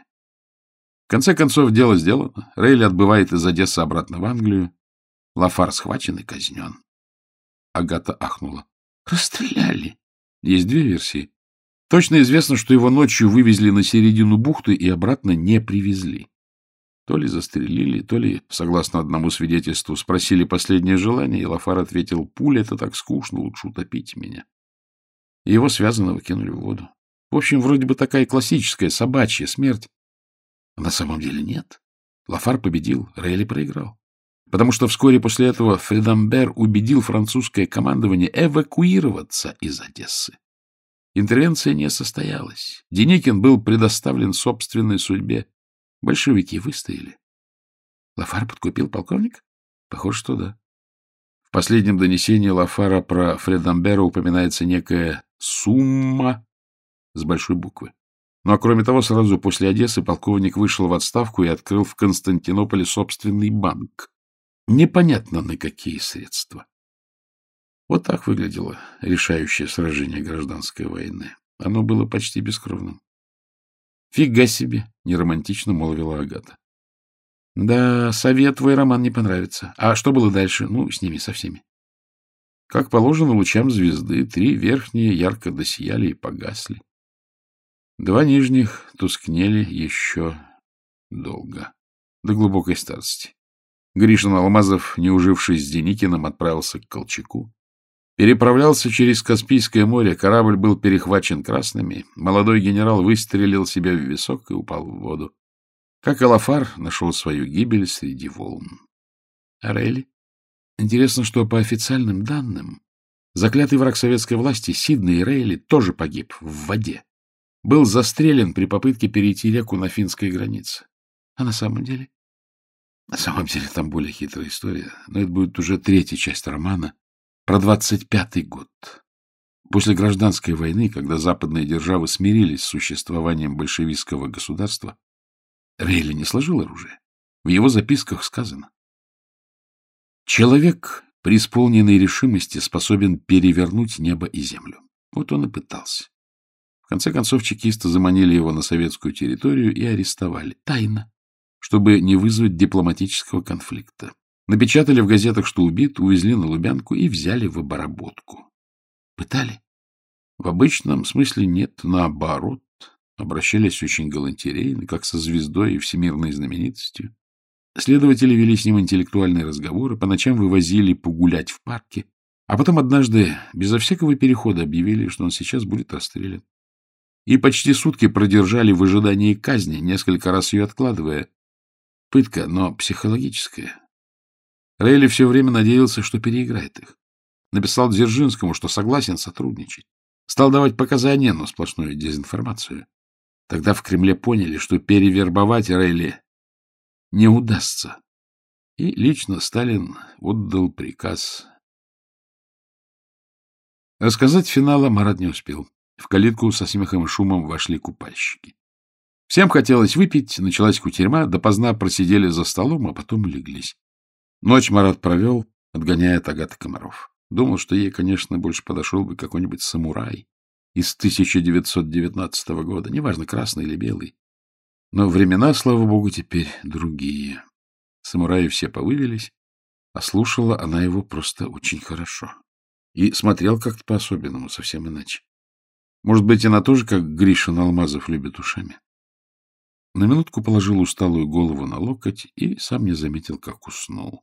В конце концов, дело сделано. Рейли отбывает из Одессы обратно в Англию. Лафар схвачен и казнен. Агата ахнула. Расстреляли. Есть две версии. Точно известно, что его ночью вывезли на середину бухты и обратно не привезли. То ли застрелили, то ли, согласно одному свидетельству, спросили последнее желание, и Лафар ответил: «Пуля — это так скучно, лучше утопите меня». И его связанного кинули в воду. В общем, вроде бы такая классическая собачья смерть. А на самом деле нет. Лафар победил, Рейли проиграл. Потому что вскоре после этого Фредамбер убедил французское командование эвакуироваться из Одессы. Интервенция не состоялась. Деникин был предоставлен собственной судьбе. Большевики выстояли. Лафар подкупил полковника? Похоже, что да. В последнем донесении Лафара про Фредамбера упоминается некая сумма с большой буквы. Ну а кроме того, сразу после Одессы полковник вышел в отставку и открыл в Константинополе собственный банк. Непонятно на какие средства. Вот так выглядело решающее сражение гражданской войны. Оно было почти бескровным. — Фига себе! — неромантично молвила Агата. — Да, совет твой роман не понравится. А что было дальше? Ну, с ними, со всеми. Как положено лучам звезды, 3 верхние ярко досияли и погасли. 2 нижних тускнели еще долго, до глубокой старости. Гришин Алмазов, не ужившись с Деникиным, отправился к Колчаку. Переправлялся через Каспийское море, корабль был перехвачен красными, молодой генерал выстрелил себя в висок и упал в воду. Как и Лафар, нашел свою гибель среди волн. А Рейли? Интересно, что по официальным данным заклятый враг советской власти Сидней Рейли тоже погиб в воде. Был застрелен при попытке перейти реку на финской границе. А на самом деле? На самом деле там более хитрая история, но это будет уже 3-я часть романа про 25-й год. После гражданской войны, когда западные державы смирились с существованием большевистского государства, Рейли не сложил оружие. В его записках сказано: «Человек, преисполненный решимости, способен перевернуть небо и землю». Вот он и пытался. В конце концов, чекисты заманили его на советскую территорию и арестовали. Тайно, чтобы не вызвать дипломатического конфликта. Напечатали в газетах, что убит, увезли на Лубянку и взяли в обработку. Пытали? В обычном смысле нет, наоборот. Обращались очень галантерейно, как со звездой и всемирной знаменитостью. Следователи вели с ним интеллектуальные разговоры, по ночам вывозили погулять в парке, а потом однажды безо всякого перехода объявили, что он сейчас будет расстрелян. И почти сутки продержали в ожидании казни, несколько раз ее откладывая. Пытка, но психологическая. Рейли все время надеялся, что переиграет их. Написал Дзержинскому, что согласен сотрудничать. Стал давать показания, но сплошную дезинформацию. Тогда в Кремле поняли, что перевербовать Рейли не удастся. И лично Сталин отдал приказ. Рассказать финала Марат не успел. В калитку со смехом и шумом вошли купальщики. Всем хотелось выпить, началась кутерьма, допоздна просидели за столом, а потом леглись. Ночь Марат провел, отгоняя от Агаты комаров. Думал, что ей, конечно, больше подошел бы какой-нибудь самурай из 1919 года, неважно, красный или белый. Но времена, слава богу, теперь другие. Самураи все повывелись, а слушала она его просто очень хорошо. И смотрел как-то по-особенному, совсем иначе. Может быть, она тоже, как Гришин Алмазов, любит ушами. На минутку положил усталую голову на локоть и сам не заметил, как уснул.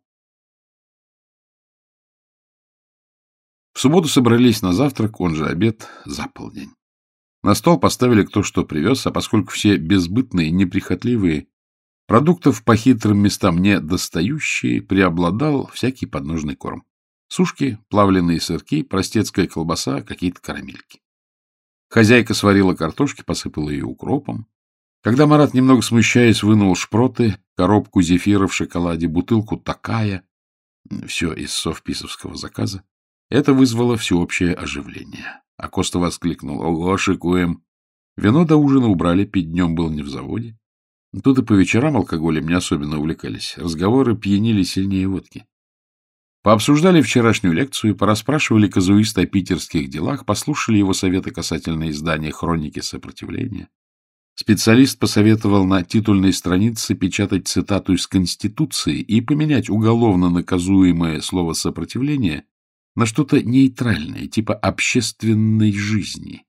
В субботу собрались на завтрак, он же обед, за полдень. На стол поставили кто что привез, а поскольку все безбытные, неприхотливые, продуктов по хитрым местам не достающие, преобладал всякий подножный корм. Сушки, плавленые сырки, простецкая колбаса, какие-то карамельки. Хозяйка сварила картошки, посыпала ее укропом. Когда Марат, немного смущаясь, вынул шпроты, коробку зефира в шоколаде, бутылку такая, все из совписовского заказа, это вызвало всеобщее оживление. А Коста воскликнул: «Ого, шикуем!» Вино до ужина убрали, пить днем был не в заводе. Тут и по вечерам алкоголем не особенно увлекались. Разговоры пьянили сильнее водки. Пообсуждали вчерашнюю лекцию, порасспрашивали казуиста о питерских делах, послушали его советы касательно издания «Хроники сопротивления». Специалист посоветовал на титульной странице печатать цитату из Конституции и поменять уголовно наказуемое слово «сопротивление» на что-то нейтральное, типа «общественной жизни».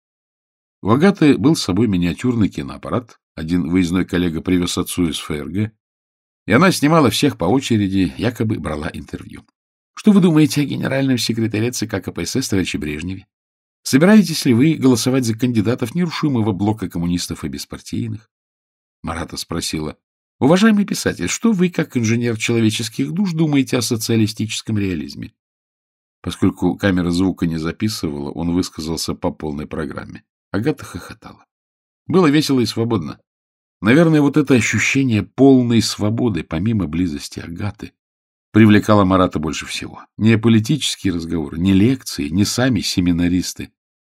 У Агаты был с собой миниатюрный киноаппарат, один выездной коллега привез отцу из ФРГ, и она снимала всех по очереди, якобы брала интервью. Что вы думаете о генеральном секретаре ЦК КПСС товарище Брежневе? Собираетесь ли вы голосовать за кандидатов нерушимого блока коммунистов и беспартийных? Марата спросила: уважаемый писатель, что вы, как инженер человеческих душ, думаете о социалистическом реализме? Поскольку камера звука не записывала, он высказался по полной программе. Агата хохотала. Было весело и свободно. Наверное, вот это ощущение полной свободы, помимо близости Агаты, привлекало Марата больше всего. Не политические разговоры, не лекции, не сами семинаристы,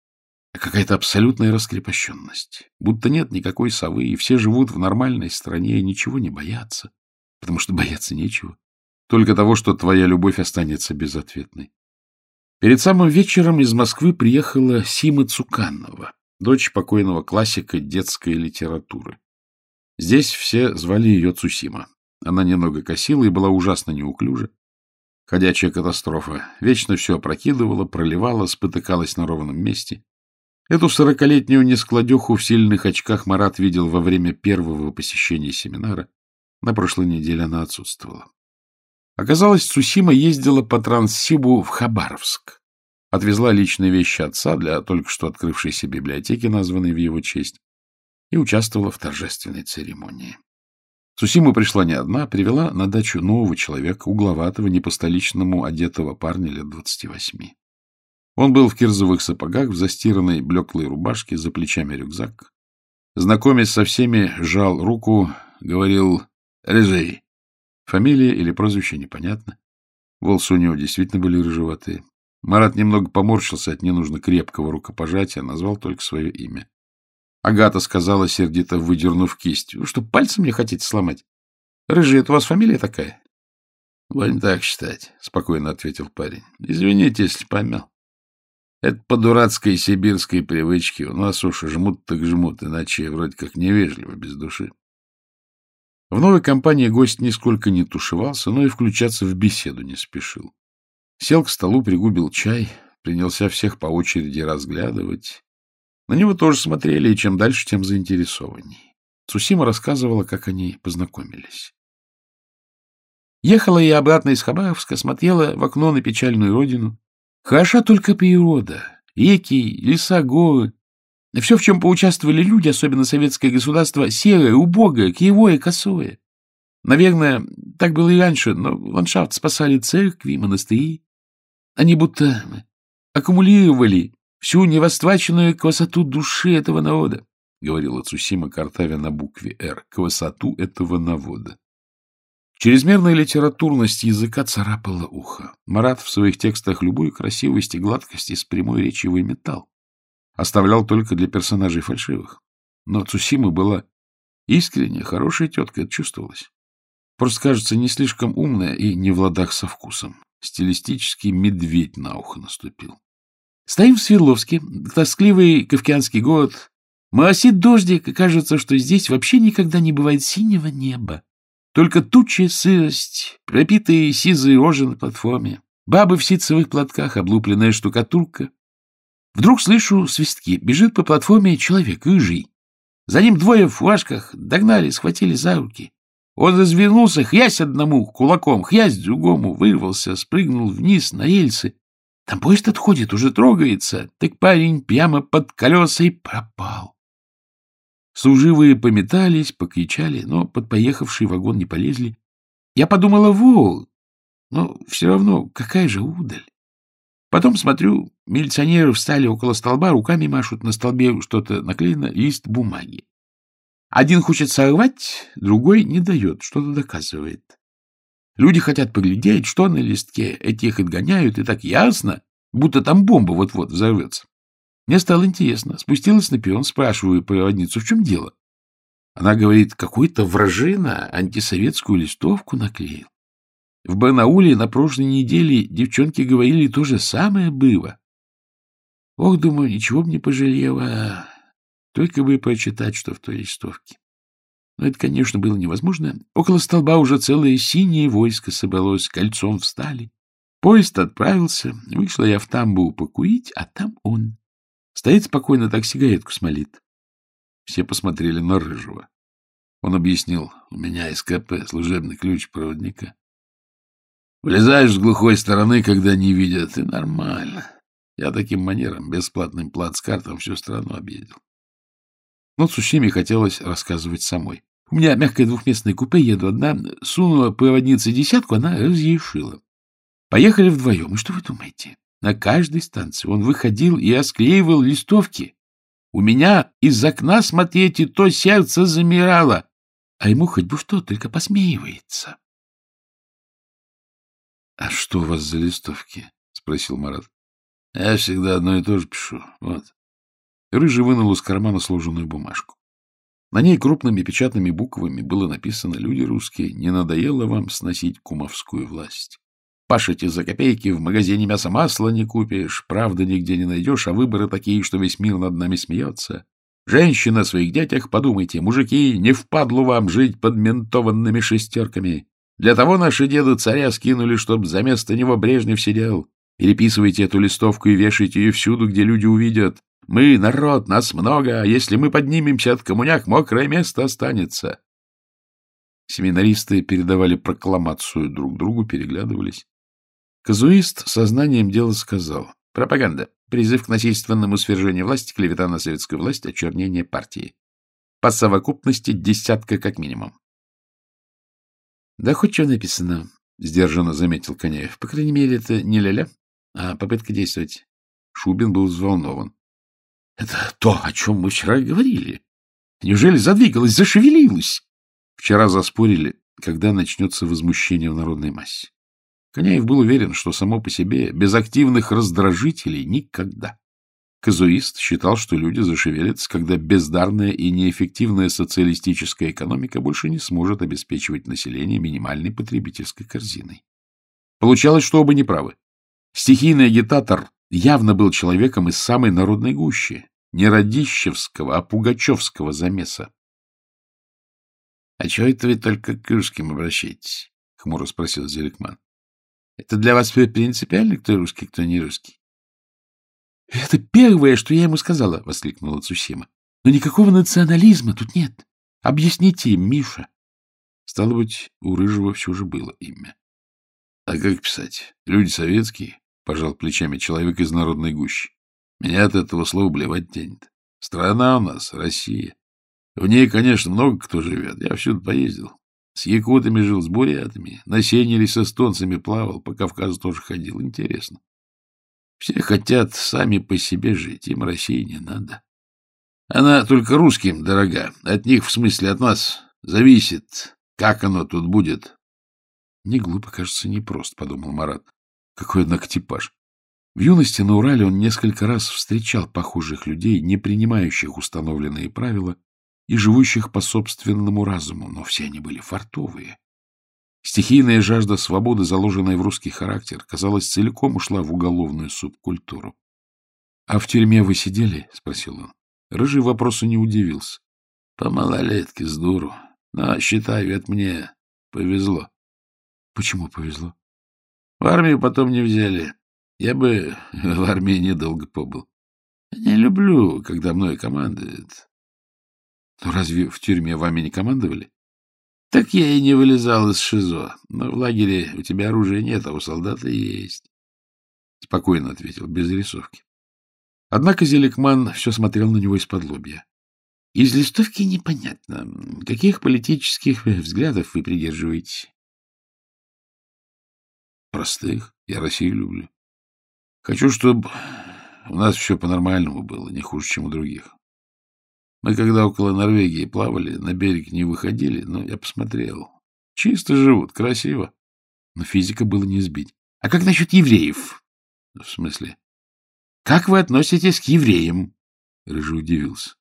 а какая-то абсолютная раскрепощенность. Будто нет никакой совы, и все живут в нормальной стране и ничего не боятся, потому что бояться нечего. Только того, что твоя любовь останется безответной. Перед самым вечером из Москвы приехала Сима Цуканова, дочь покойного классика детской литературы. Здесь все звали ее Цусима. Она немного косила и была ужасно неуклюжа. Ходячая катастрофа. Вечно все опрокидывала, проливала, спотыкалась на ровном месте. Эту 40-летнюю нескладеху в сильных очках Марат видел во время первого посещения семинара. На прошлой неделе она отсутствовала. Оказалось, Цусима ездила по Транссибу в Хабаровск. Отвезла личные вещи отца для только что открывшейся библиотеки, названной в его честь, и участвовала в торжественной церемонии. Цусима пришла не одна, привела на дачу нового человека, угловатого, не по-столичному одетого парня лет 28. Он был в кирзовых сапогах, в застиранной блеклой рубашке, за плечами рюкзак. Знакомясь со всеми, жал руку, говорил «Рыжий». Фамилия или прозвище непонятно. Волосы у него действительно были рыжеватые. Марат немного поморщился от ненужно крепкого рукопожатия, назвал только свое имя. Агата сказала, сердито выдернув кисть: вы что, пальцем мне хотите сломать? Рыжий, это у вас фамилия такая? — Будем так считать, — спокойно ответил парень. — Извините, если помял. Это по дурацкой сибирской привычке. У нас уж жмут так жмут, иначе вроде как невежливо, без души. В новой компании гость нисколько не тушевался, но и включаться в беседу не спешил. Сел к столу, пригубил чай, принялся всех по очереди разглядывать. На него тоже смотрели, и чем дальше, тем заинтересованней. Цусима рассказывала, как они познакомились. Ехала я обратно из Хабаровска, смотрела в окно на печальную родину. Хороша только природа, реки, леса, горы. Все, в чем поучаствовали люди, особенно советское государство, серое, убогое, кривое, косое. Наверное, так было и раньше, но ландшафт спасали церкви, монастыри. Они будто аккумулировали всю невостраченную красоту души этого народа, — говорила Цусима, картавя на букве «Р», — красоту этого народа. Чрезмерная литературность языка царапала ухо. Марат в своих текстах любую красивость и гладкость из прямой речи выметал. Оставлял только для персонажей фальшивых. Но Цусима была искренне хорошая тетка, это чувствовалось. Просто, кажется, не слишком умная и не в ладах со вкусом. Стилистический медведь на ухо наступил. Стоим в Свердловске, тоскливый кавказский город. Моросит дождик, и кажется, что здесь вообще никогда не бывает синего неба. Только тучи, сырость, пропитые сизые рожи на платформе, бабы в ситцевых платках, облупленная штукатурка. Вдруг слышу свистки. Бежит по платформе человек, рыжий. За ним двое в фуражках. Догнали, схватили за руки. Он развернулся, хрясь одному кулаком, хрясь другому, вырвался, спрыгнул вниз на рельсы. Там поезд отходит, уже трогается. Так парень прямо под колеса и пропал. Служивые пометались, покричали, но под поехавший вагон не полезли. Я подумала, вол, но все равно какая же удаль. Потом смотрю, милиционеры встали около столба, руками машут, на столбе что-то наклеено, лист бумаги. Один хочет сорвать, другой не дает, что-то доказывает. Люди хотят поглядеть, что на листке, этих отгоняют, и так ясно, будто там бомба вот-вот взорвется. Мне стало интересно, спустилась на перрон, спрашиваю проводницу, в чем дело? Она говорит, какой-то вражина антисоветскую листовку наклеил. В Барнауле на прошлой неделе девчонки говорили, то же самое было. Ох, думаю, ничего б не пожалела, только бы прочитать, что в той листовке. Но это, конечно, было невозможно. Около столба уже целое синее войско собралось, кольцом встали. Поезд отправился, вышла я в тамбур покурить, а там он. Стоит спокойно, так сигаретку смолит. Все посмотрели на Рыжего. Он объяснил, у меня СКП, служебный ключ проводника. Влезаешь с глухой стороны, когда не видят, и нормально. Я таким манером, бесплатным плацкартом всю страну объездил. Но Цусиме хотелось рассказывать самой. У меня мягкое двухместное купе, еду одна, сунула проводнице десятку, она разрешила. Поехали вдвоем, и что вы думаете? На каждой станции он выходил и осклеивал листовки. У меня из окна смотреть, и то сердце замирало. А ему хоть бы что, только посмеивается. — А что у вас за листовки? — спросил Марат. — Я всегда одно и то же пишу. Вот. Рыжий вынул из кармана сложенную бумажку. На ней крупными печатными буквами было написано: «Люди русские, не надоело вам сносить кумовскую власть? Пашете за копейки, в магазине мяса масла не купишь, правды нигде не найдешь, а выборы такие, что весь мир над нами смеется. Женщины о своих детях подумайте, мужики, не впадлу вам жить под ментованными шестерками. Для того наши деды царя скинули, чтоб за место него Брежнев сидел. Переписывайте эту листовку и вешайте ее всюду, где люди увидят. Мы, народ, нас много, а если мы поднимемся от коммуняк, мокрое место останется». Семинаристы передавали прокламацию друг другу, переглядывались. Казуист сознанием дела сказал: пропаганда, призыв к насильственному свержению власти, клевета на советскую власть, очернение партии. По совокупности 10 как минимум. — Да хоть что написано, — сдержанно заметил Коняев. — По крайней мере, это не ля-ля, а попытка действовать. Шубин был взволнован. — Это то, о чем мы вчера говорили. Неужели задвигалось, зашевелилось? Вчера заспорили, когда начнется возмущение в народной массе. Коняев был уверен, что само по себе, без активных раздражителей, никогда. Казуист считал, что люди зашевелятся, когда бездарная и неэффективная социалистическая экономика больше не сможет обеспечивать население минимальной потребительской корзиной. Получалось, что оба неправы. Стихийный агитатор явно был человеком из самой народной гущи, не Радищевского, а пугачевского замеса. — А чего это вы только к русским обращаетесь? — хмуро спросил Зеликман. — Это для вас принципиально, кто русский, кто не русский? — Это первое, что я ему сказала, — воскликнула Цусима. — Но никакого национализма тут нет. Объясните им, Миша. Стало быть, у Рыжего все же было имя. — А как писать? Люди советские? — пожал плечами человек из народной гущи. — Меня от этого слова блевать тянет. Страна у нас, Россия. В ней, конечно, много кто живет. Я всюду поездил. С якутами жил, с бурятами. На Сене с эстонцами плавал, по Кавказу тоже ходил. Интересно. Все хотят сами по себе жить, им России не надо. Она только русским дорога. От них, в смысле от нас, зависит, как оно тут будет. Не глупо, кажется, непрост, — подумал Марат. Какой, однако, типаж. В юности на Урале он несколько раз встречал похожих людей, не принимающих установленные правила и живущих по собственному разуму, но все они были фартовые. Стихийная жажда свободы, заложенная в русский характер, казалось, целиком ушла в уголовную субкультуру. — А в тюрьме вы сидели? — спросил он. Рыжий вопросу не удивился. — По малолетке, с дуру. Но, считай, это мне повезло. — Почему повезло? — В армию потом не взяли. Я бы в армии недолго побыл. Не люблю, когда мной командуют. Но разве в тюрьме вами не командовали? Так я и не вылезал из ШИЗО. Но в лагере у тебя оружия нет, а у солдата есть. Спокойно ответил, без рисовки. Однако Зеликман все смотрел на него из-под лобья. Из листовки непонятно, каких политических взглядов вы придерживаетесь? Простых. Я Россию люблю. Хочу, чтобы у нас все по-нормальному было, не хуже, чем у других. Мы, когда около Норвегии плавали, на берег не выходили, но я посмотрел. Чисто живут, красиво. Но физика было не сбить. А как насчет евреев? В смысле? Как вы относитесь к евреям? Рыжий удивился.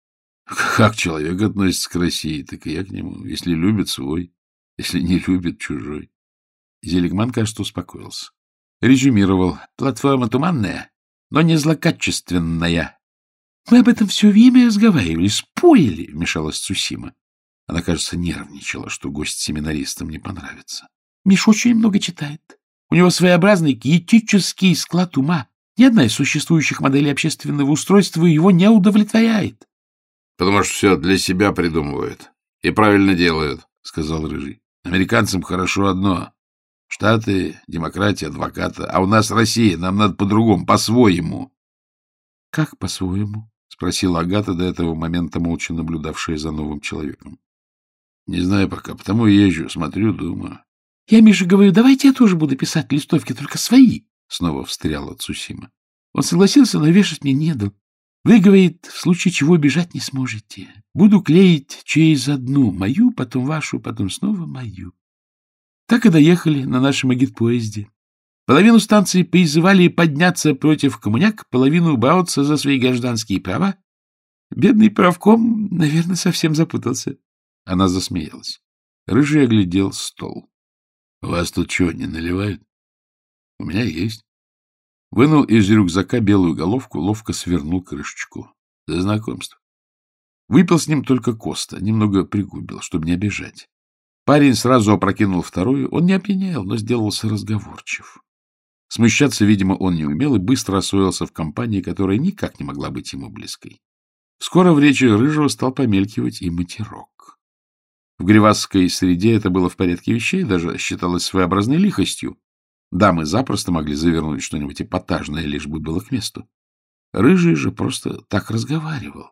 Как человек относится к России, так и я к нему. Если любит — свой, если не любит — чужой. Зеликман, кажется, успокоился. Резюмировал. Платформа туманная, но не злокачественная. Мы об этом все время разговаривали, спорили, вмешалась Цусима. Она, кажется, нервничала, что гость семинаристам не понравится. Миш очень много читает. У него своеобразный этический склад ума. Ни одна из существующих моделей общественного устройства его не удовлетворяет. — Потому что все для себя придумывают. И правильно делают, — сказал Рыжий. — Американцам хорошо одно. Штаты, демократия, адвокаты. А у нас Россия, нам надо по-другому, по-своему. — Как по-своему? — спросила Агата, до этого момента молча наблюдавшая за новым человеком. — Не знаю пока, потому и езжу, смотрю, думаю. — Я Мише говорю, давайте я тоже буду писать листовки, только свои. Снова встряла Цусима. Он согласился, но вешать мне не дал. Вы, говорит, в случае чего бежать не сможете. Буду клеить через одну, мою, потом вашу, потом снова мою. Так и доехали на нашем агитпоезде. Половину станции призывали подняться против коммуняк, половину бороться за свои гражданские права. Бедный правком, наверное, совсем запутался. Она засмеялась. Рыжий оглядел стол. — У вас тут чего, не наливают? — У меня есть. Вынул из рюкзака белую головку, ловко свернул крышечку. За знакомство. Выпил с ним только Коста, немного пригубил, чтобы не обижать. Парень сразу опрокинул вторую. Он не опьянел, но сделался разговорчив. Смущаться, видимо, он не умел и быстро освоился в компании, которая никак не могла быть ему близкой. Скоро в речи Рыжего стал помелькивать и матерок. В гривасской среде это было в порядке вещей, даже считалось своеобразной лихостью. Дамы запросто могли завернуть что-нибудь эпатажное, лишь бы было к месту. Рыжий же просто так разговаривал.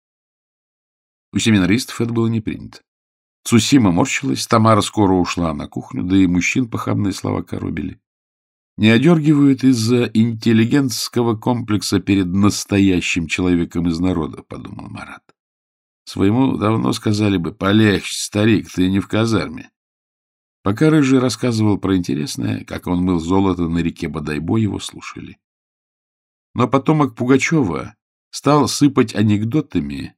У семинаристов это было не принято. Цусима морщилась, Тамара скоро ушла на кухню, да и мужчин похабные слова коробили. Не одергивают из-за интеллигентского комплекса перед настоящим человеком из народа, — подумал Марат. Своему давно сказали бы: полегче, старик, ты не в казарме. Пока Рыжий рассказывал про интересное, как он мыл золото на реке Бодайбо, его слушали. Но потомок Пугачева стал сыпать анекдотами,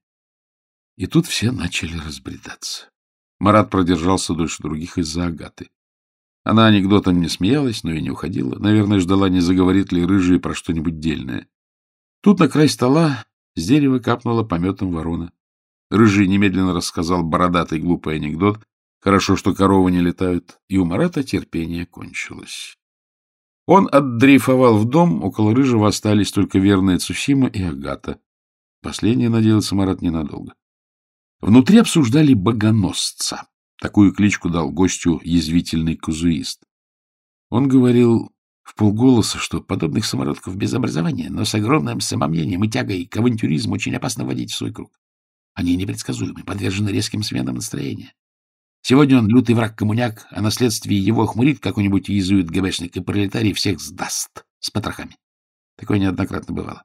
и тут все начали разбредаться. Марат продержался дольше других из-за Агаты. Она анекдотом не смеялась, но и не уходила. Наверное, ждала, не заговорит ли Рыжий про что-нибудь дельное. Тут на край стола с дерева капнула пометом ворона. Рыжий немедленно рассказал бородатый глупый анекдот. Хорошо, что коровы не летают, и у Марата терпение кончилось. Он отдрейфовал в дом, около Рыжего остались только верные Цусима и Агата. Последний, надеялся Марат, ненадолго. Внутри обсуждали богоносца. Такую кличку дал гостю язвительный казуист. Он говорил вполголоса, что подобных самородков без образования, но с огромным самомнением и тягой к авантюризму очень опасно водить в свой круг. Они непредсказуемы, подвержены резким сменам настроения. Сегодня он лютый враг коммуняк, а на следствии его хмурит какой-нибудь иезуит, ГБшник и пролетарий, всех сдаст с потрохами. Такое неоднократно бывало.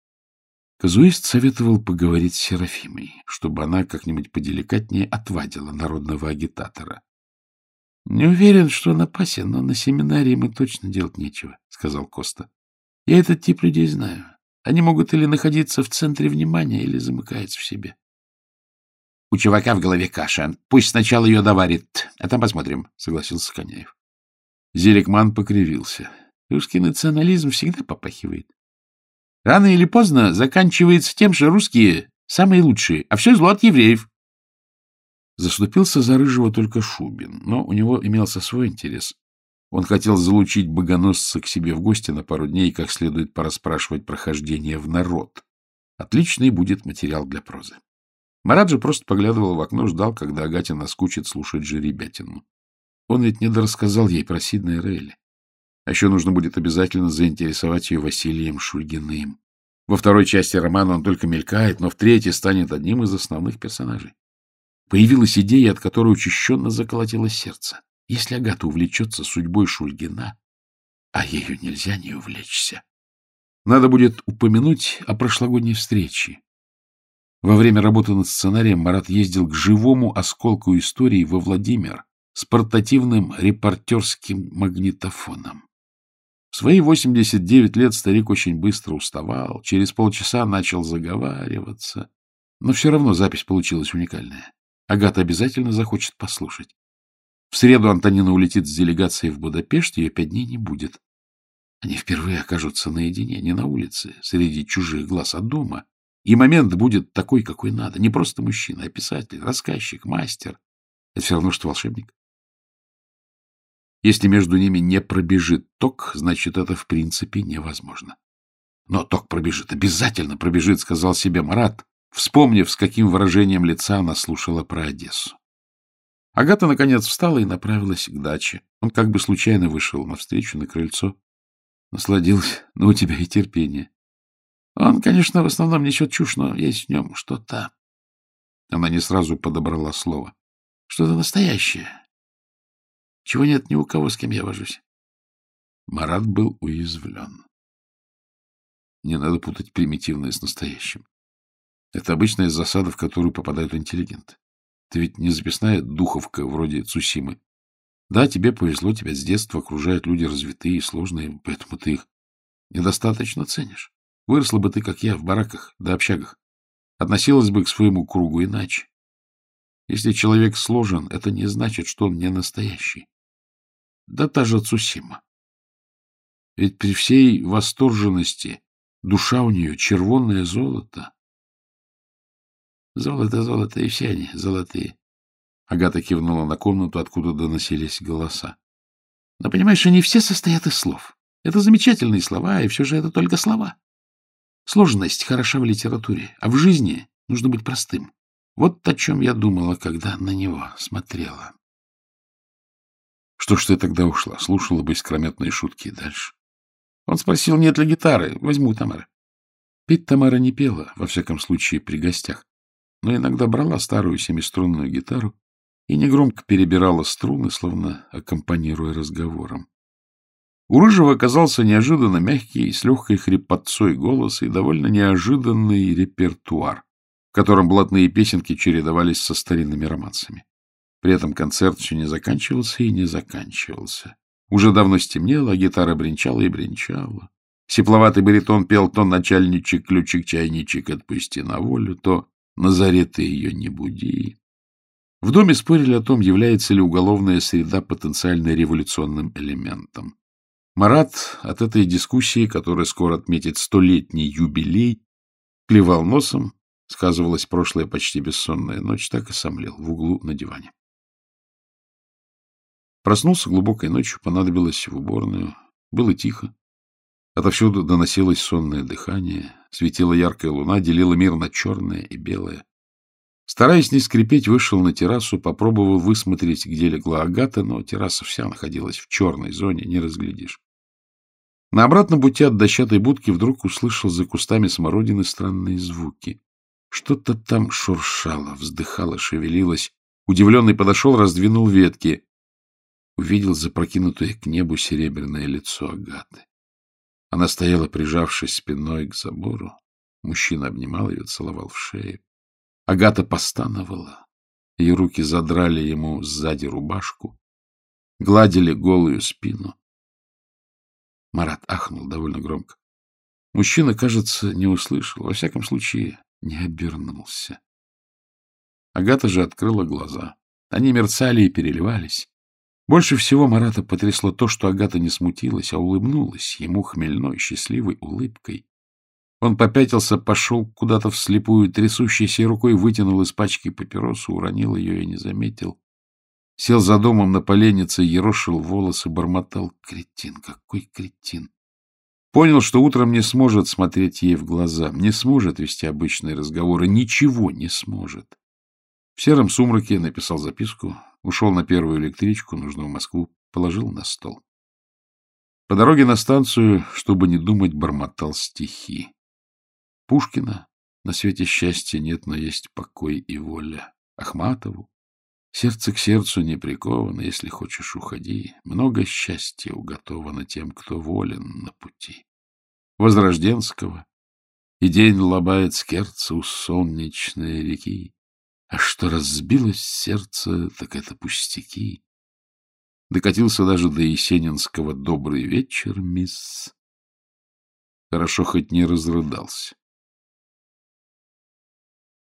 Казуист советовал поговорить с Серафимой, чтобы она как-нибудь поделикатнее отвадила народного агитатора. — Не уверен, что он опасен, но на семинарии мы точно делать нечего, — сказал Коста. — Я этот тип людей знаю. Они могут или находиться в центре внимания, или замыкаются в себе. — У чувака в голове каша. Пусть сначала ее доварит, а там посмотрим, — согласился Коняев. Зеликман покривился. Русский национализм всегда попахивает. Рано или поздно заканчивается тем, что русские самые лучшие, а все зло от евреев. Заступился за Рыжего только Шубин, но у него имелся свой интерес. Он хотел залучить богоносца к себе в гости на пару дней и как следует порасспрашивать прохождение в народ. Отличный будет материал для прозы. Марат же просто поглядывал в окно, ждал, когда Агате наскучит слушать жеребятину. Он ведь недорассказал ей про Сиднея Рейли. А еще нужно будет обязательно заинтересовать ее Василием Шульгиным. Во второй части романа он только мелькает, но в третьей станет одним из основных персонажей. Появилась идея, от которой учащенно заколотилось сердце. Если Агата увлечется судьбой Шульгина, а ею нельзя не увлечься, надо будет упомянуть о прошлогодней встрече. Во время работы над сценарием Марат ездил к живому осколку истории во Владимир с портативным репортерским магнитофоном. В свои 89 лет старик очень быстро уставал, через полчаса начал заговариваться. Но все равно запись получилась уникальная. Агата обязательно захочет послушать. В среду Антонина улетит с делегацией в Будапешт, ее 5 дней не будет. Они впервые окажутся наедине, не на улице, среди чужих глаз, а дома. И момент будет такой, какой надо. Не просто мужчина, а писатель, рассказчик, мастер. Это все равно, что волшебник. Если между ними не пробежит ток, значит, это в принципе невозможно. Но ток пробежит, обязательно пробежит, сказал себе Марат, вспомнив, с каким выражением лица она слушала про Одессу. Агата, наконец, встала и направилась к даче. Он как бы случайно вышел навстречу на крыльцо. Насладился, но у тебя и терпение. Он, конечно, в основном несет чушь, но есть в нем что-то... Она не сразу подобрала слово. Что-то настоящее. Чего нет ни у кого, с кем я вожусь. Марат был уязвлен. Не надо путать примитивное с настоящим. Это обычная засада, в которую попадают интеллигенты. Ты ведь не записная духовка вроде Цусимы. Да, тебе повезло, тебя с детства окружают люди развитые и сложные, поэтому ты их недостаточно ценишь. Выросла бы ты, как я, в бараках да общагах. Относилась бы к своему кругу иначе. Если человек сложен, это не значит, что он не настоящий. Да та же Цусима. Ведь при всей восторженности душа у нее червонное золото. Золото, золото, и все они золотые. Агата кивнула на комнату, откуда доносились голоса. Но, понимаешь, они все состоят из слов. Это замечательные слова, и все же это только слова. Сложность хороша в литературе, а в жизни нужно быть простым. Вот о чем я думала, когда на него смотрела. Что ж ты тогда ушла? Слушала бы искрометные шутки и дальше. Он спросил, нет ли гитары. Возьму у Тамары. Петь Тамара не пела, во всяком случае, при гостях, но иногда брала старую семиструнную гитару и негромко перебирала струны, словно аккомпанируя разговором. У Рыжего оказался неожиданно мягкий, с легкой хрипотцой голос и довольно неожиданный репертуар, в котором блатные песенки чередовались со старинными романсами. При этом концерт все не заканчивался и не заканчивался. Уже давно стемнело, а гитара бренчала и бренчала. Сипловатый баритон пел то начальничек, ключик, чайничек, отпусти на волю, то на заре ты ее не буди. В доме спорили о том, является ли уголовная среда потенциально революционным элементом. Марат от этой дискуссии, которая скоро отметит 100-летний юбилей, клевал носом, сказывалась прошлая почти бессонная ночь, так и сомлел в углу на диване. Проснулся глубокой ночью, понадобилось в уборную. Было тихо. Отовсюду доносилось сонное дыхание, светила яркая луна, делила мир на черное и белое. Стараясь не скрипеть, вышел на террасу, попробовал высмотреть, где легла Агата, но терраса вся находилась в черной зоне, не разглядишь. На обратном пути от дощатой будки вдруг услышал за кустами смородины странные звуки. Что-то там шуршало, вздыхало, шевелилось. Удивленный подошел, раздвинул ветки. Увидел запрокинутое к небу серебряное лицо Агаты. Она стояла, прижавшись спиной к забору. Мужчина обнимал ее, целовал в шею. Агата постановала. Ее руки задрали ему сзади рубашку, гладили голую спину. Марат ахнул довольно громко. Мужчина, кажется, не услышал, во всяком случае, не обернулся. Агата же открыла глаза. Они мерцали и переливались. Больше всего Марата потрясло то, что Агата не смутилась, а улыбнулась ему хмельной, счастливой улыбкой. Он попятился, пошел куда-то вслепую, трясущейся рукой вытянул из пачки папиросу, уронил ее и не заметил. Сел за домом на поленнице, ерошил волосы, бормотал. Кретин, какой кретин! Понял, что утром не сможет смотреть ей в глаза, не сможет вести обычные разговоры, ничего не сможет. В сером сумраке написал записку, ушел на первую электричку, нужно в Москву, положил на стол. По дороге на станцию, чтобы не думать, бормотал стихи. Пушкина «На свете счастья нет, но есть покой и воля». Ахматову «Сердце к сердцу не приковано, если хочешь, уходи. Много счастья уготовано тем, кто волен на пути». Возрожденского «И день лобает скерца у солнечной реки. А что разбилось сердце, так это пустяки». Докатился даже до есенинского «Добрый вечер, мисс». Хорошо хоть не разрыдался.